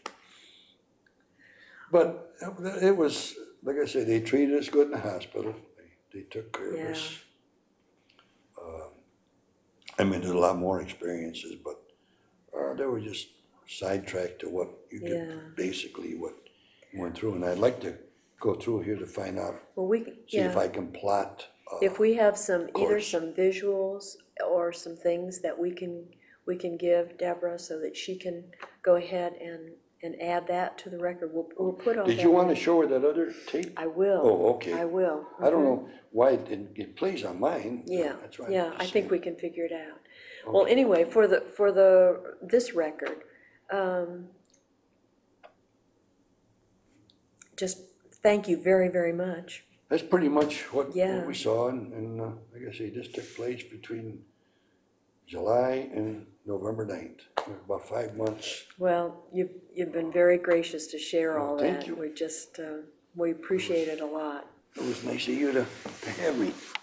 But it was, like I said, they treated us good in the hospital. They, they took care Yeah. of us. Uh, I mean, there's a lot more experiences, but uh, they were just sidetracked to what you Yeah. get, basically what you went through. And I'd like to go through here to find out, well, we, see if yeah, I can plot. uh, if we have some, either course. some visuals or some things that we can, we can give Deborah so that she can go ahead and, and add that to the record, we'll, we'll put all that. Did you want to in. show her that other tape? I will. Oh, okay. I will. I don't Mhm. know why it didn't, it plays on mine. Yeah, That's why. yeah, I think saying. we can figure it out. Well, anyway, for the, for the, this record, um, just thank you very, very much. That's pretty much what, Yeah. what we saw, and, and, uh, like I say, this took place between July and November ninth, about five months. Well, you've, you've been very gracious to share all Well, thank that. you. We just, uh, we appreciate it a lot. It was nice of you to, to have me.